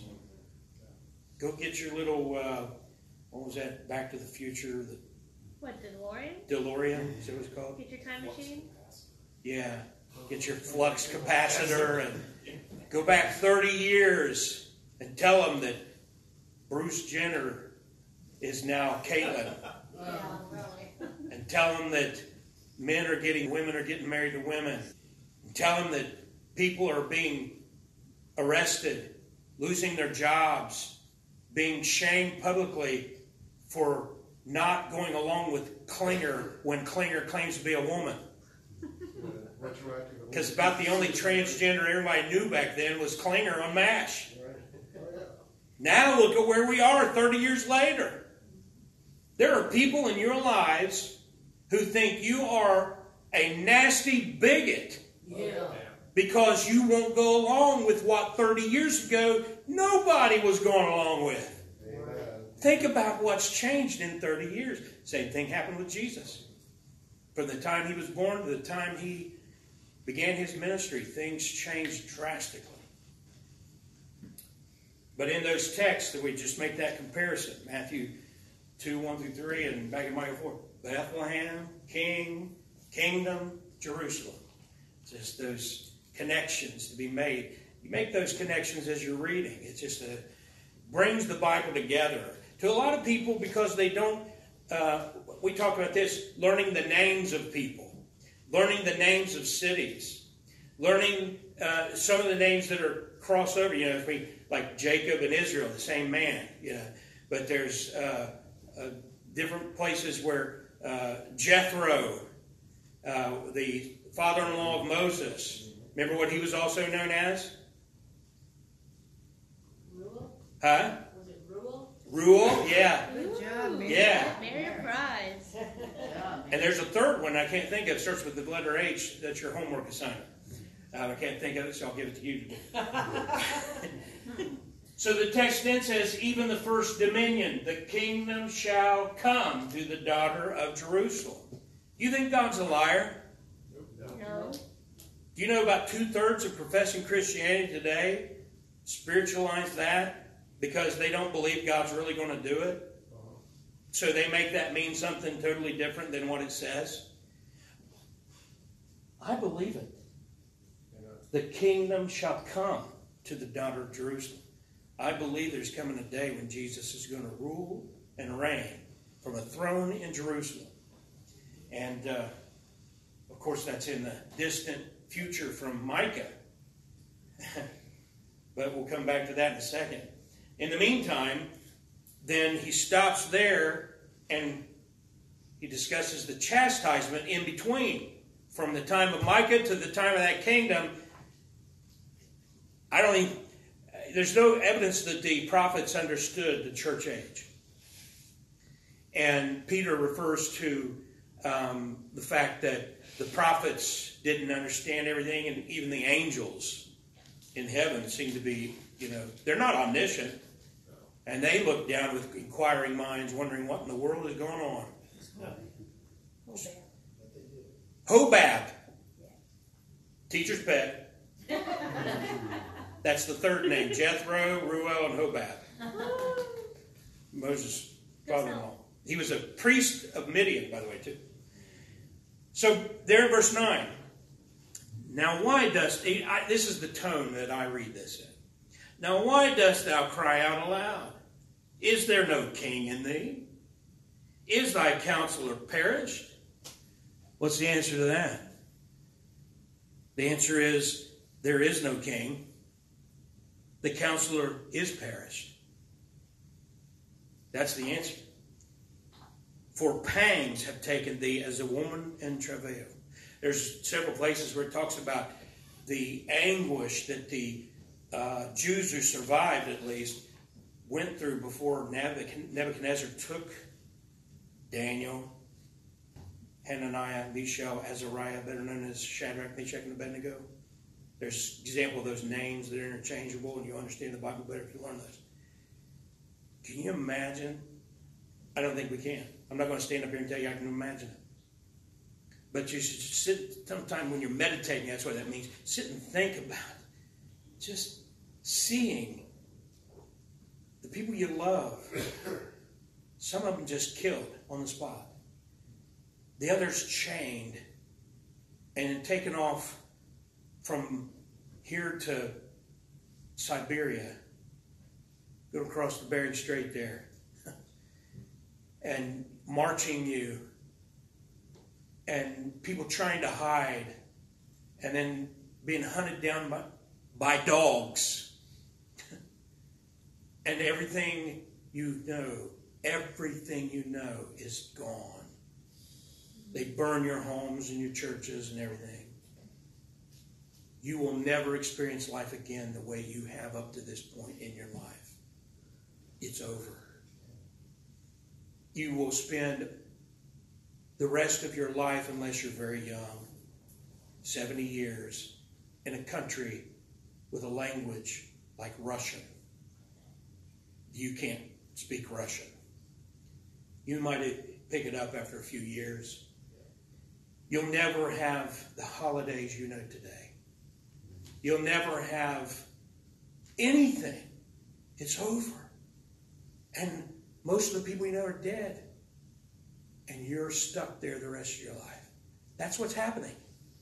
Go get your little, what was that, Back to the Future? What, DeLorean? DeLorean, is that what it's called? Get your time machine? Yeah. Get your flux capacitor and go back 30 years and tell them that Bruce Jenner is now Caitlyn. Yeah, really. And tell them that women are getting married to women. And tell them that people are being arrested, losing their jobs, being shamed publicly for not going along with Klinger when Klinger claims to be a woman. Because about the only transgender everybody knew back then was Klinger on MASH. Now look at where we are 30 years later. There are people in your lives who think you are a nasty bigot because you won't go along with what 30 years ago nobody was going along with. Think about what's changed in 30 years. Same thing happened with Jesus. From the time he was born to the time he began his ministry, things changed drastically. But in those texts that we just make that comparison, Matthew 2, 1 through 3, and back in Micah 4, Bethlehem, King, Kingdom, Jerusalem. Just those connections to be made. You make those connections as you're reading. It just brings the Bible together. To a lot of people, because they don't, we talk about this, learning the names of people, learning the names of cities, learning some of the names that are crossover, you know, like Jacob and Israel, the same man, you know. But there's different places where Jethro, the father-in-law of Moses, remember what he was also known as? Reuel? Huh? Was it Reuel? Reuel, yeah. Good job, Mary. Yeah. Mary Prize. And there's a third one I can't think of. It starts with the letter H. That's your homework assignment. I can't think of it, so I'll give it to you today. So the text then says, even the first dominion, the kingdom shall come to the daughter of Jerusalem. You think God's a liar? No. Do you know about 2/3 of professing Christianity today spiritualize that because they don't believe God's really going to do it? So they make that mean something totally different than what it says? I believe it. The kingdom shall come to the daughter of Jerusalem. I believe there's coming a day when Jesus is going to rule and reign from a throne in Jerusalem. And, of course, that's in the distant future from Micah. But we'll come back to that in a second. In the meantime, then he stops there and he discusses the chastisement in between. From the time of Micah to the time of that kingdom, there's no evidence that the prophets understood the church age. And Peter refers to the fact that the prophets didn't understand everything, and even the angels in heaven seem to be, they're not omniscient. And they look down with inquiring minds, wondering what in the world is going on. Hobab. Teacher's pet. That's the third name. Jethro, Reuel, and Hobab. Moses' father-in-law. He was a priest of Midian, by the way, too. So, there in verse 9. Now why dost... this is the tone that I read this in. Now why dost thou cry out aloud? Is there no king in thee? Is thy counselor perished? What's the answer to that? The answer is, there is no king. The counselor is perished. That's the answer. For pangs have taken thee as a woman in travail. There's several places where it talks about the anguish that the Jews who survived, at least, went through before Nebuchadnezzar took Daniel, Hananiah, Mishael, Azariah, better known as Shadrach, Meshach, and Abednego. There's an example of those names that are interchangeable, and you'll understand the Bible better if you learn those. Can you imagine? I don't think we can. I'm not going to stand up here and tell you I can imagine it. But you should sit sometime when you're meditating, that's what that means. Sit and think about it. Just seeing the people you love, some of them just killed on the spot. The others chained and taken off from here to Siberia, go across the Bering Strait there, and marching you, and people trying to hide, and then being hunted down by dogs, and everything you know is gone. They burn your homes and your churches and everything. You will never experience life again the way you have up to this point in your life. it's over. You will spend the rest of your life, unless you're very young, 70 years in a country with a language like Russian. You can't speak Russian. You might pick it up after a few years. You'll never have the holidays you know today. You'll never have anything. It's over. And most of the people you know are dead. And you're stuck there the rest of your life. That's what's happening.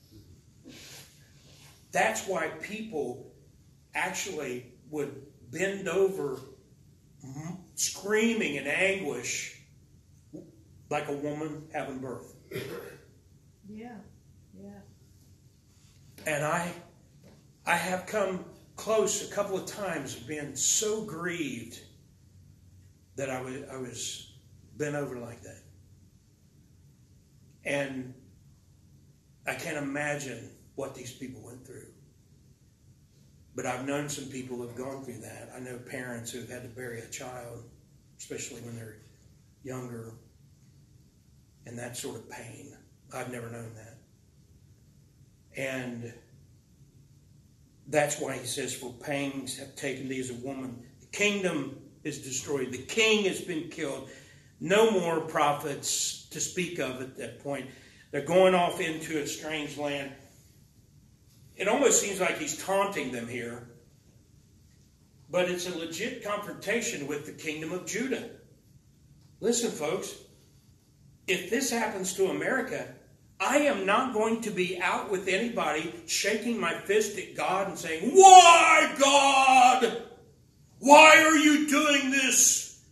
That's why people actually would bend over screaming in anguish like a woman having birth. Yeah, yeah. And I have come close a couple of times of being so grieved that I was bent over like that. And I can't imagine what these people went through. But I've known some people who have gone through that. I know parents who have had to bury a child, especially when they're younger, and that sort of pain. I've never known that. And that's why he says, for pangs have taken thee as a woman. The kingdom is destroyed. The king has been killed. No more prophets to speak of at that point. They're going off into a strange land. It almost seems like he's taunting them here. But it's a legit confrontation with the kingdom of Judah. Listen, folks. If this happens to America, I am not going to be out with anybody shaking my fist at God and saying, "Why, God? Why are you doing this?"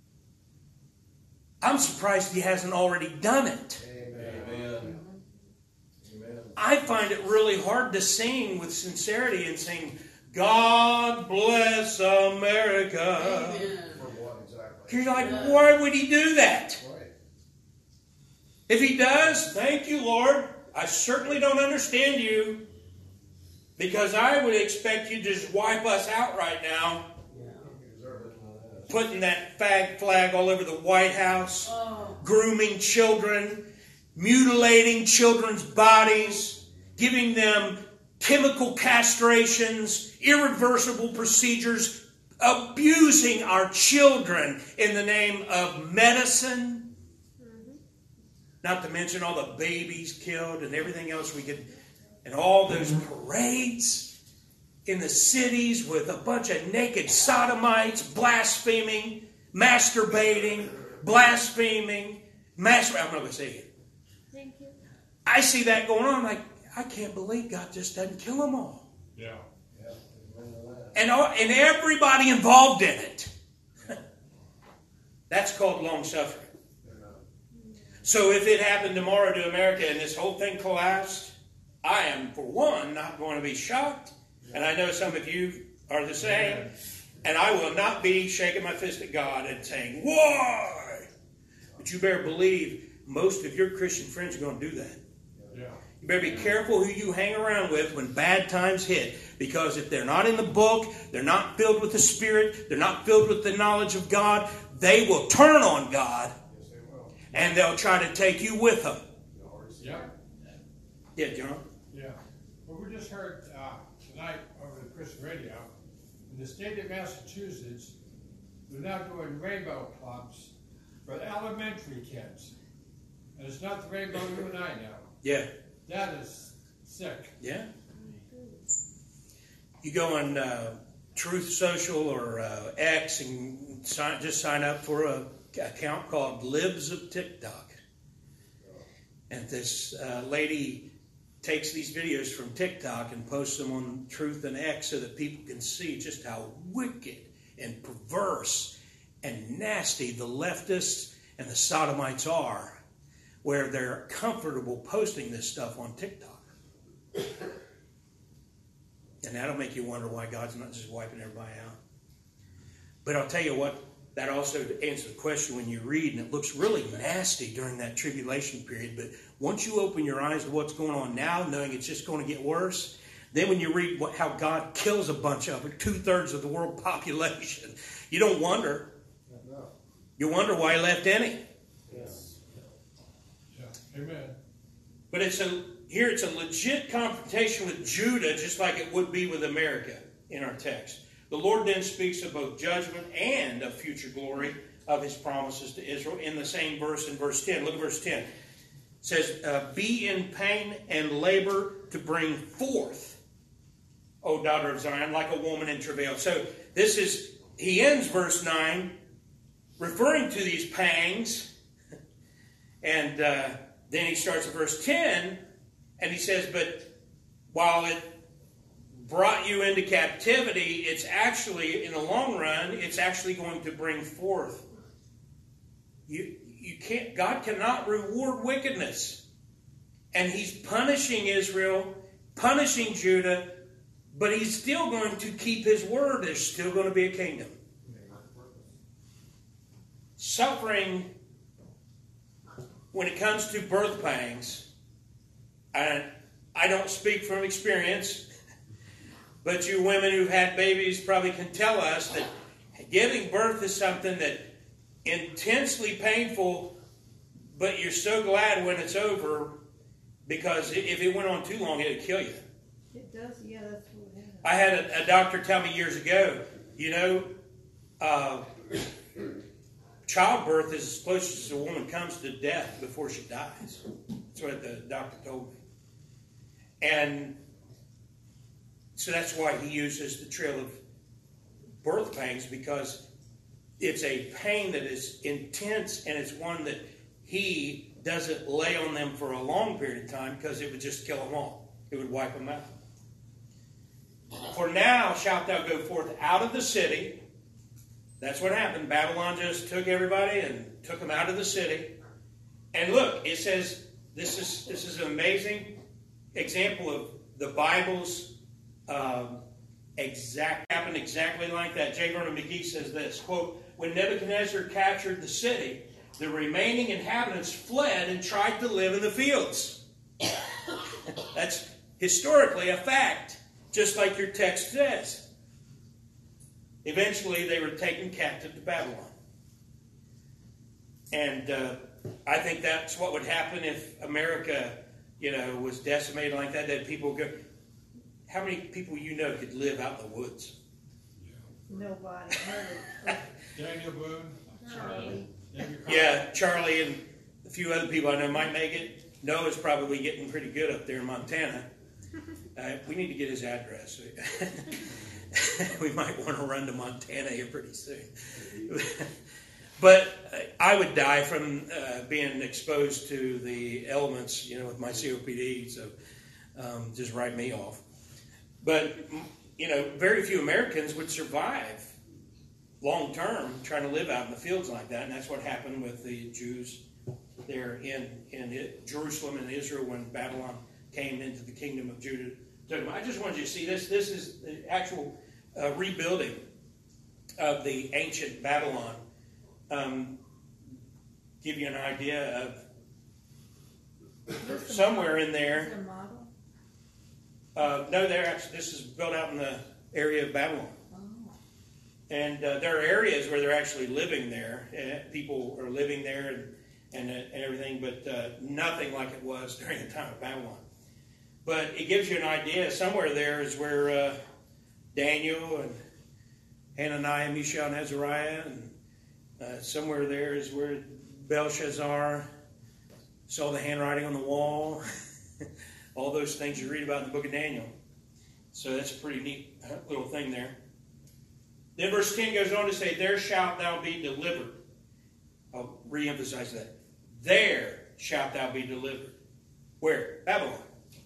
I'm surprised he hasn't already done it. Amen. Amen. I find it really hard to sing with sincerity and sing, "God bless America." Amen. For what exactly? You're like, why would he do that? Right. If he does, thank you, Lord. I certainly don't understand you, because I would expect you to just wipe us out right now. Putting that fag flag all over the White House, grooming children, mutilating children's bodies, giving them chemical castrations, irreversible procedures, abusing our children in the name of medicine. Not to mention all the babies killed and everything else we could, and all those parades in the cities with a bunch of naked sodomites, blaspheming, masturbating, blaspheming, I'm not going to say it. Thank you. I see that going on. Like, I can't believe God just doesn't kill them all. Yeah. And everybody involved in it. That's called long suffering. So if it happened tomorrow to America and this whole thing collapsed, I am, for one, not going to be shocked. And I know some of you are the same. And I will not be shaking my fist at God and saying, "Why?" But you better believe most of your Christian friends are going to do that. Yeah. You better be careful who you hang around with when bad times hit. Because if they're not in the book, they're not filled with the Spirit, they're not filled with the knowledge of God, they will turn on God. Yes, they will. And they'll try to take you with them. Yeah. Yeah, John? Yeah. Well, we just heard tonight over the Christian radio, in the state of Massachusetts, they're now doing rainbow clubs for elementary kids. And it's not the rainbow you and I know. Yeah. That is sick. Yeah. You go on Truth Social or X and just sign up for an account called Libs of TikTok. And this lady takes these videos from TikTok and posts them on Truth and X so that people can see just how wicked and perverse and nasty the leftists and the sodomites are, where they're comfortable posting this stuff on TikTok. And that'll make you wonder why God's not just wiping everybody out. But I'll tell you what, that also answers the question when you read, and it looks really nasty during that tribulation period, but once you open your eyes to what's going on now, knowing it's just going to get worse, then when you read how God kills a bunch of it, 2/3 of the world population, you don't wonder. You wonder why he left any. Yes. Yeah. Amen. But it's a legit confrontation with Judah, just like it would be with America in our text. The Lord then speaks of both judgment and of future glory of his promises to Israel in the same verse in verse 10. Look at verse 10. It says, be in pain and labor to bring forth, O daughter of Zion, like a woman in travail. So he ends verse 9 referring to these pangs. And then he starts at verse 10 and he says, but while it brought you into captivity, it's actually, in the long run, it's actually going to bring forth. God cannot reward wickedness. And he's punishing Israel, punishing Judah, but he's still going to keep his word. There's still going to be a kingdom. Suffering, when it comes to birth pangs, and I don't speak from experience, but you women who've had babies probably can tell us that giving birth is something that intensely painful, but you're so glad when it's over, because if it went on too long, it'd kill you. It does, yeah, that's what happens. I had a doctor tell me years ago, childbirth is as close as a woman comes to death before she dies. That's what the doctor told me. And so that's why he uses the trail of birth pangs, because it's a pain that is intense, and it's one that he doesn't lay on them for a long period of time, because it would just kill them all. It would wipe them out. For now shalt thou go forth out of the city. That's what happened. Babylon just took everybody and took them out of the city. And look, it says, this is an amazing example of the Bible's happened exactly like that. J. Vernon McGee says this, quote, when Nebuchadnezzar captured the city, the remaining inhabitants fled and tried to live in the fields. That's historically a fact, just like your text says. Eventually, they were taken captive to Babylon. And I think that's what would happen if America, was decimated like that. That people go. How many people could live out in the woods? Nobody. Daniel Boone. Charlie. Yeah, Charlie and a few other people I know might make it. Noah's probably getting pretty good up there in Montana. We need to get his address. We might want to run to Montana here pretty soon. But I would die from being exposed to the elements, with my COPD, so just write me off. But, very few Americans would survive long term trying to live out in the fields like that. And that's what happened with the Jews there in Jerusalem and Israel when Babylon came into the kingdom of Judah. I just wanted you to see this. This is the actual rebuilding of the ancient Babylon. Give you an idea of somewhere in there. No, this is built out in the area of Babylon. And there are areas where they're actually living there. People are living there and everything, but nothing like it was during the time of Babylon. But it gives you an idea. Somewhere there is where Daniel and Hananiah, Mishael, and Azariah, and somewhere there is where Belshazzar saw the handwriting on the wall. All those things you read about in the book of Daniel. So that's a pretty neat little thing there. Then verse 10 goes on to say, there shalt thou be delivered. I'll re-emphasize that. There shalt thou be delivered. Where? Babylon.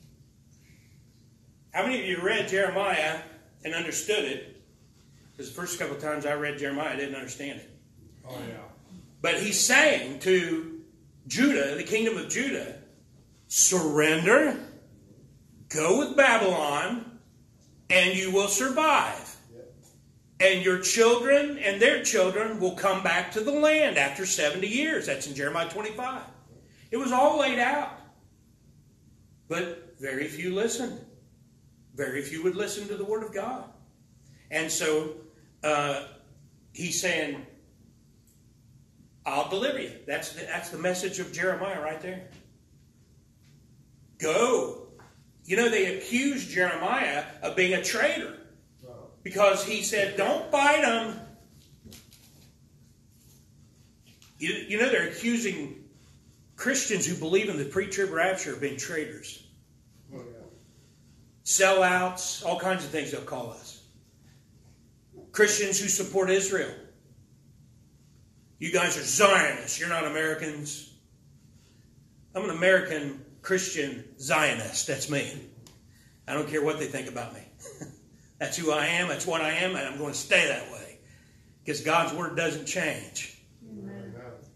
How many of you read Jeremiah and understood it? Because the first couple of times I read Jeremiah, I didn't understand it. Oh, yeah. But he's saying to Judah, the kingdom of Judah, surrender, go with Babylon, and you will survive. And your children and their children will come back to the land after 70 years. That's in Jeremiah 25. It was all laid out. But very few listened. Very few would listen to the word of God. And so he's saying, I'll deliver you. That's the message of Jeremiah right there. Go. You know, they accused Jeremiah of being a traitor because he said, don't fight them. You know, they're accusing Christians who believe in the pre-trib rapture of being traitors. Sellouts, all kinds of things they'll call us. Christians who support Israel. You guys are Zionists. You're not Americans. I'm an American Christian Zionist. That's me. I don't care what they think about me. That's who I am. That's what I am. And I'm going to stay that way. Because God's word doesn't change. Amen.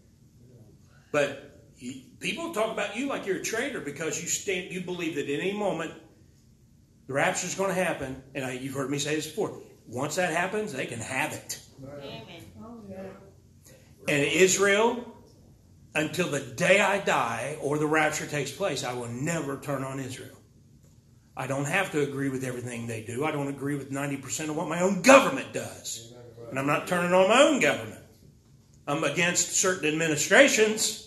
But people talk about you like you're a traitor because you believe that at any moment the rapture is going to happen. And you've heard me say this before. Once that happens, they can have it. Amen. Oh, yeah. And Israel, until the day I die or the rapture takes place, I will never turn on Israel. I don't have to agree with everything they do. I don't agree with 90% of what my own government does. And I'm not turning on my own government. I'm against certain administrations.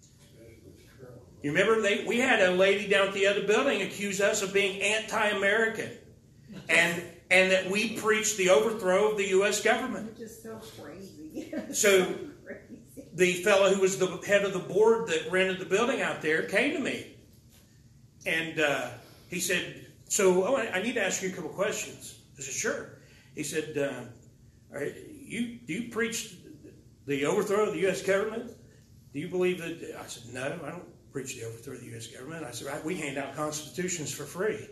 You remember we had a lady down at the other building accuse us of being anti-American. And that we preached the overthrow of the U.S. government. You're just so crazy. So the fellow who was the head of the board that rented the building out there came to me. And he said, I need to ask you a couple questions. I said, sure. He said, do you preach the overthrow of the U.S. government? Do you believe that? I said, no, I don't preach the overthrow of the U.S. government. I said, right, we hand out constitutions for free.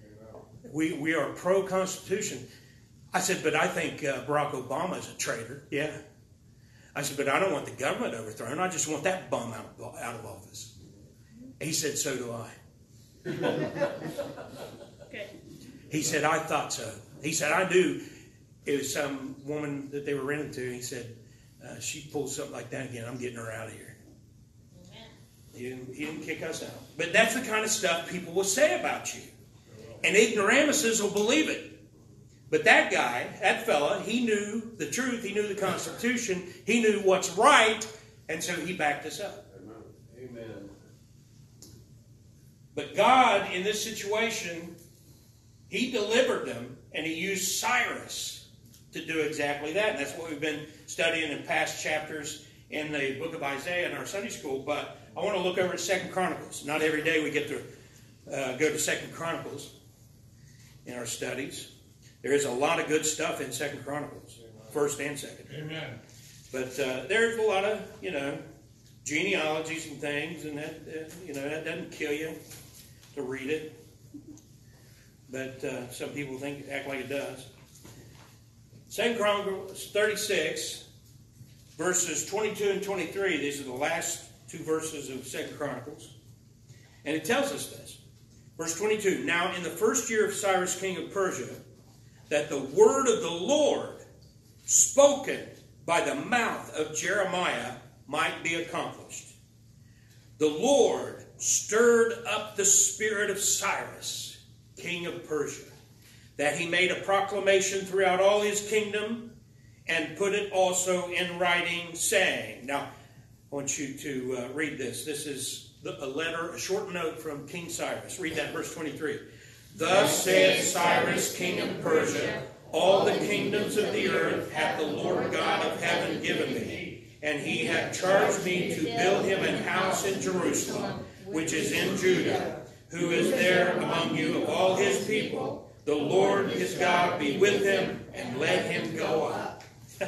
We are pro-Constitution. I said, but I think Barack Obama is a traitor. Yeah. I said, but I don't want the government overthrown. I just want that bum out of office. He said, so do I. Okay. He said, I thought so. He said, I knew it was some woman that they were renting to. He said, she pulled something like that again. I'm getting her out of here. Amen. He didn't kick us out. But that's the kind of stuff people will say about you. And ignoramuses will believe it. But that guy, that fella, he knew the truth. He knew the Constitution. He knew what's right. And so he backed us up. Amen. But God, in this situation, he delivered them. And he used Cyrus to do exactly that. And that's what we've been studying in past chapters in the book of Isaiah in our Sunday school. But I want to look over at 2 Chronicles. Not every day we get to go to 2 Chronicles in our studies. There is a lot of good stuff in 2 Chronicles, 1st and 2nd. Amen. But there's a lot of, genealogies and things, and that, that doesn't kill you to read it. But some people act like it does. 2 Chronicles 36, verses 22 and 23. These are the last two verses of 2 Chronicles. And it tells us this. Verse 22, now in the first year of Cyrus, king of Persia, that the word of the Lord spoken by the mouth of Jeremiah might be accomplished. The Lord stirred up the spirit of Cyrus, king of Persia, that he made a proclamation throughout all his kingdom and put it also in writing, saying, now I want you to read this. This is a letter, a short note from King Cyrus. Read that, verse 23. Thus saith Cyrus, king of Persia, all the kingdoms of the earth hath the Lord God of heaven given me, and he hath charged me to build him an house in Jerusalem, which is in Judah, who is there among you of all his people. The Lord his God be with him, and let him go up.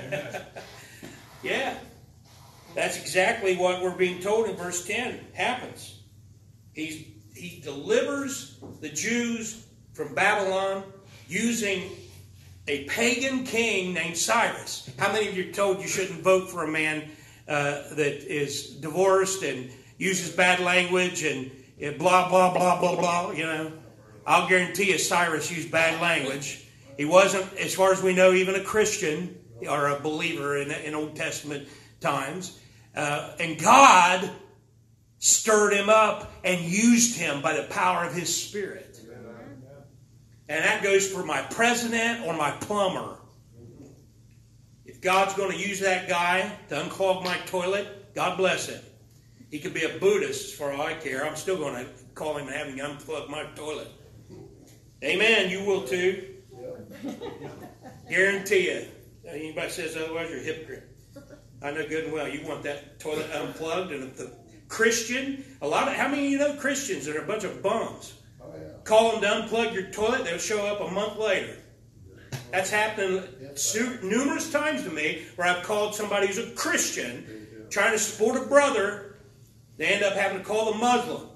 Yeah. That's exactly what we're being told in verse 10 happens. He delivers the Jews from Babylon using a pagan king named Cyrus. How many of you are told you shouldn't vote for a man that is divorced and uses bad language and blah, blah, blah, blah, blah, I'll guarantee you Cyrus used bad language. He wasn't, as far as we know, even a Christian or a believer in Old Testament times. And God stirred him up and used him by the power of his Spirit. And that goes for my president or my plumber. If God's going to use that guy to unclog my toilet, God bless him. He could be a Buddhist as far as I care. I'm still going to call him and have him unclog my toilet. Amen. You will too. Guarantee you. Anybody says otherwise, you're a hypocrite. I know good and well. You want that toilet unplugged, and if the Christian, how many of you know Christians that are a bunch of bums? Call them to unplug your toilet, they'll show up a month later. That's happened numerous times to me, where I've called somebody who's a Christian, trying to support a brother. They end up having to call the Muslim.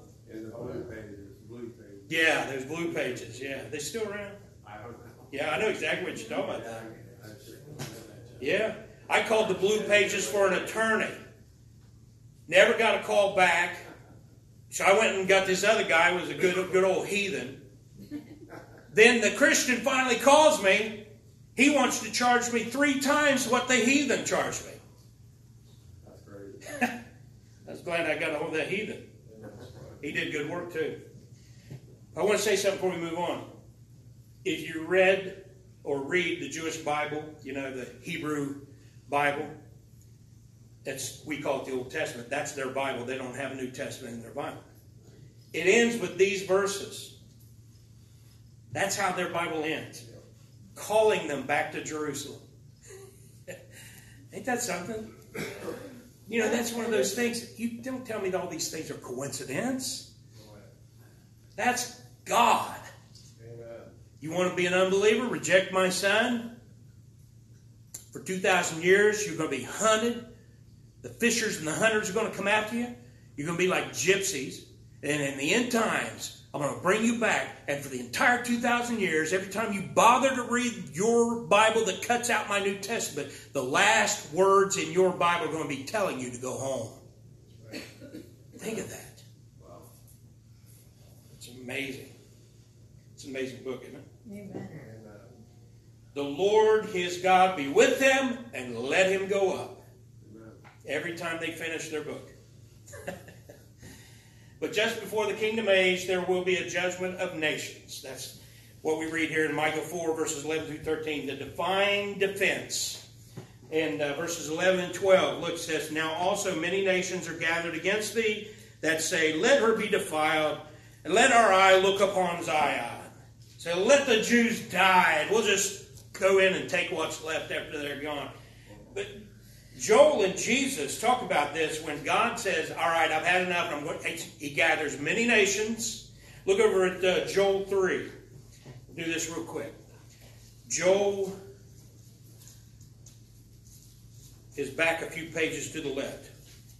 Yeah, there's blue pages. Yeah, they still around? Yeah, I know exactly what you're talking about. Yeah, I called the blue pages for an attorney. Never got a call back. So I went and got this other guy who was a good old heathen. Then the Christian finally calls me. He wants to charge me 3 times what the heathen charged me. That's crazy. I was glad I got a hold of that heathen. He did good work too. I want to say something before we move on. If you read or read the Jewish Bible, you know, the Hebrew Bible, we call it the Old Testament. That's their Bible. They don't have a New Testament in their Bible. It ends with these verses. That's how their Bible ends. Calling them back to Jerusalem. Ain't that something? You know, that's one of those things. You don't tell me that all these things are coincidence. That's God. You want to be an unbeliever? Reject my son. For 2,000 years, you're going to be hunted. The fishers and the hunters are going to come after you. You're going to be like gypsies. And in the end times, I'm going to bring you back. And for the entire 2,000 years, every time you bother to read your Bible that cuts out my New Testament, the last words in your Bible are going to be telling you to go home. Think of that. Wow. It's amazing. It's an amazing book, isn't it? Amen. The Lord his God be with them and let him go up. Amen. Every time they finish their book. But just before the kingdom age, there will be a judgment of nations. That's what we read here in Micah 4, verses 11 through 13. The divine defense. In verses 11 and 12, look, it says, Now also many nations are gathered against thee, that say, Let her be defiled, and let our eye look upon Zion. So let the Jews die, and we'll just go in and take what's left after they're gone. But Joel and Jesus talk about this when God says, all right, I've had enough. And he gathers many nations. Look over at Joel 3. We'll do this real quick. Joel is back a few pages to the left.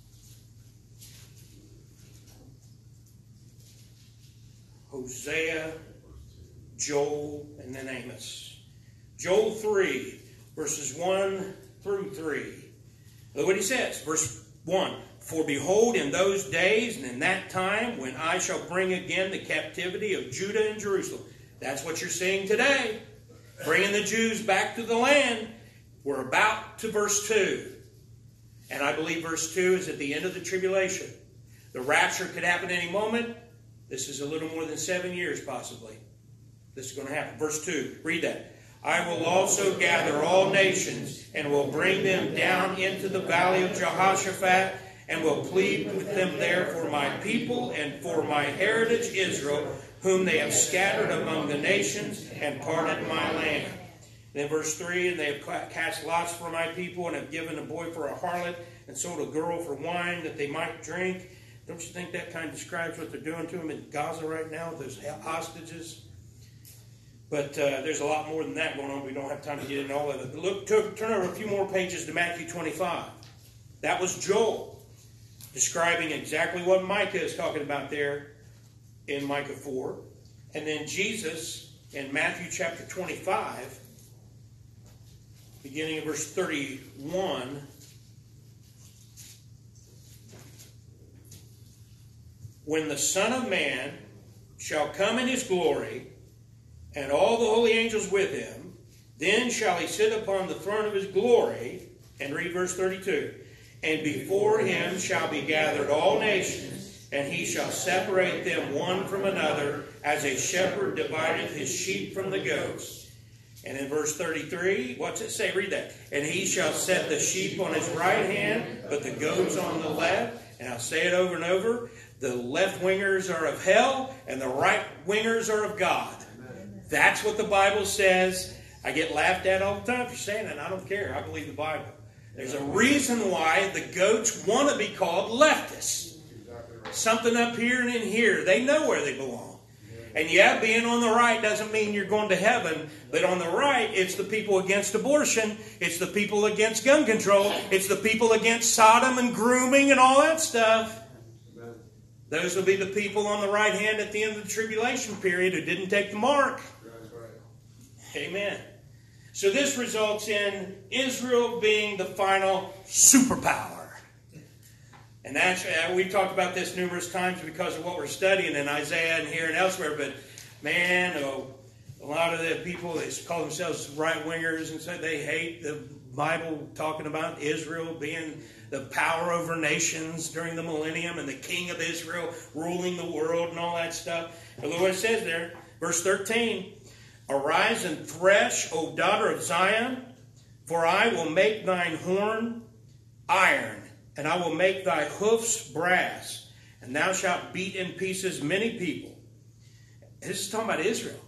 Hosea, Joel, and then Amos. Joel 3, verses 1 through 3. Look what he says. Verse 1. For behold, in those days and in that time, when I shall bring again the captivity of Judah and Jerusalem. That's what you're seeing today. Bringing the Jews back to the land. We're about to verse 2. And I believe verse 2 is at the end of the tribulation. The rapture could happen any moment. This is a little more than 7 years possibly. This is going to happen. Verse 2. Read that. I will also gather all nations and will bring them down into the valley of Jehoshaphat and will plead with them there for my people and for my heritage Israel, whom they have scattered among the nations and parted my land. Then verse 3, and they have cast lots for my people and have given a boy for a harlot and sold a girl for wine that they might drink. Don't you think that kind of describes what they're doing to them in Gaza right now with those hostages? But there's a lot more than that going on. We don't have time to get into all of it. But look, turn over a few more pages to Matthew 25. That was Joel describing exactly what Micah is talking about there in Micah 4. And then Jesus in Matthew chapter 25, beginning of verse 31. When the Son of Man shall come in his glory, and all the holy angels with him, then shall he sit upon the throne of his glory. And read verse 32. And before him shall be gathered all nations, and he shall separate them one from another, as a shepherd divideth his sheep from the goats. And in verse 33, what's it say? Read that. And he shall set the sheep on his right hand, but the goats on the left. And I'll say it over and over. The left wingers are of hell, and the right wingers are of God. That's what the Bible says. I get laughed at all the time for saying that. I don't care. I believe the Bible. There's a reason why the goats want to be called leftists. Something up here and in here. They know where they belong. And yeah, being on the right doesn't mean you're going to heaven. But on the right, it's the people against abortion. It's the people against gun control. It's the people against Sodom and grooming and all that stuff. Amen. Those will be the people on the right hand at the end of the tribulation period who didn't take the mark. That's right. Amen. So this results in Israel being the final superpower. And that's, we've talked about this numerous times because of what we're studying in Isaiah and here and elsewhere. But man, a lot of the people, they call themselves right-wingers and say they hate the Bible talking about Israel being the power over nations during the millennium and the king of Israel ruling the world and all that stuff. But look what it says there, verse 13. Arise and thresh, O daughter of Zion, for I will make thine horn iron, and I will make thy hoofs brass, and thou shalt beat in pieces many people. This is talking about Israel.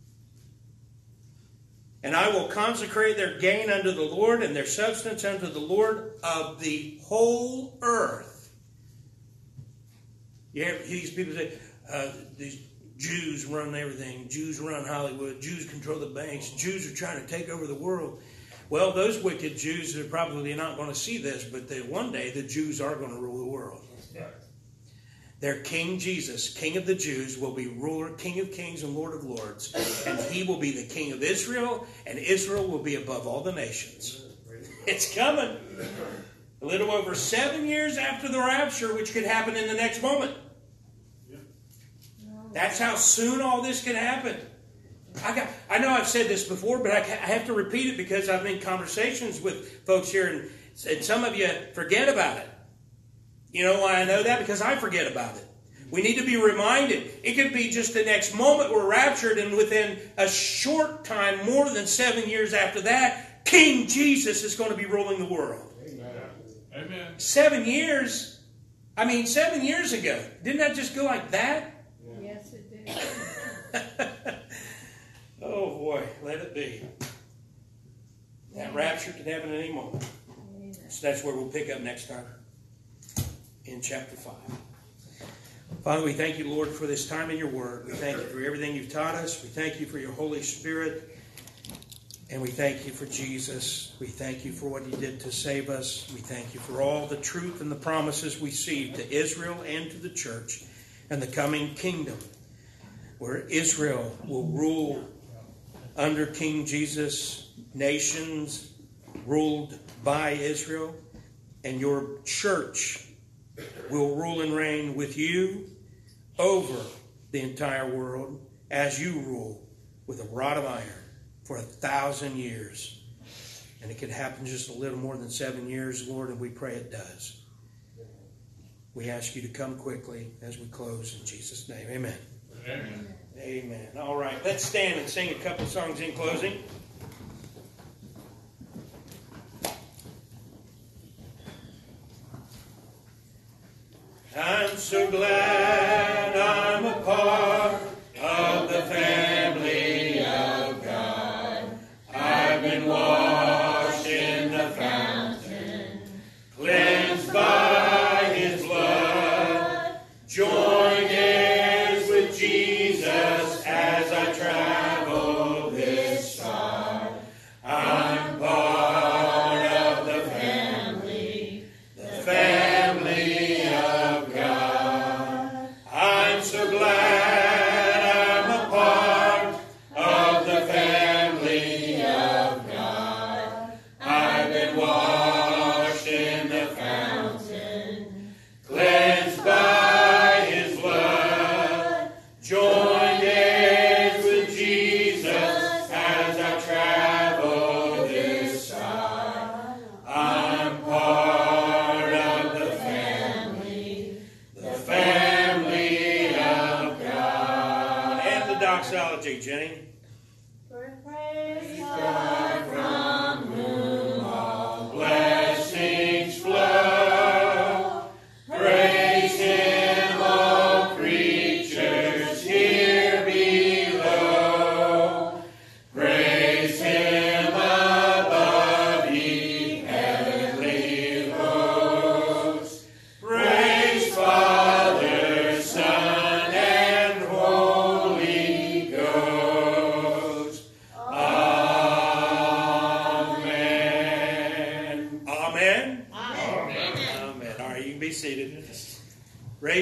And I will consecrate their gain unto the Lord, and their substance unto the Lord of the whole earth. You hear these people say, these Jews run everything. Jews run Hollywood. Jews control the banks. Jews are trying to take over the world. Well, those wicked Jews are probably not going to see this, but one day the Jews are going to rule the world. Their King Jesus, King of the Jews, will be ruler, King of kings and Lord of lords. And he will be the King of Israel, and Israel will be above all the nations. It's coming. A little over 7 years after the rapture, which could happen in the next moment. That's how soon all this can happen. I know I've said this before, but I have to repeat it because I've been in conversations with folks here, and some of you forget about it. You know why I know that? Because I forget about it. We need to be reminded. It could be just the next moment we're raptured, and within a short time, more than 7 years after that, King Jesus is going to be ruling the world. Amen. 7 years? I mean, 7 years ago. Didn't that just go like that? Yes, it did. Oh boy, let it be. That rapture could happen at any moment. So that's where we'll pick up next time in chapter 5. Father, we thank you, Lord, for this time in your word. We thank you for everything you've taught us. We thank you for your Holy Spirit. And we thank you for Jesus. We thank you for what he did to save us. We thank you for all the truth and the promises we see to Israel and to the church and the coming kingdom, where Israel will rule under King Jesus, nations ruled by Israel, and your church will rule and reign with you over the entire world as you rule with a rod of iron for 1,000 years. And it could happen just a little more than 7 years, Lord, and we pray it does. We ask you to come quickly as we close in Jesus' name. Amen. Amen. Amen. All right, let's stand and sing a couple songs in closing. I'm so glad I'm a part of the family of God. I've been washed in the fountain, cleansed by his blood, joined heirs with Jesus as I travel this far. I'm part of the family of God. I'm so glad I'm a part of the family of God. I've been washed in the fountain, cleansed by his blood, joined heirs with Jesus as I travel this far. I'm part of the family of God. And the doxology, Jenny. Praise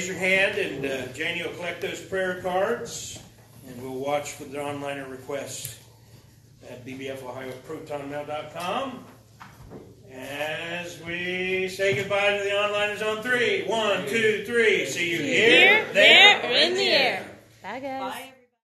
raise your hand, and Janie will collect those prayer cards, and we'll watch for the onliner requests at bbfohioprotonmail.com. As we say goodbye to the onliners on 3. 1, 2, 3. See you here, there, or in the air. Bye, guys. Bye.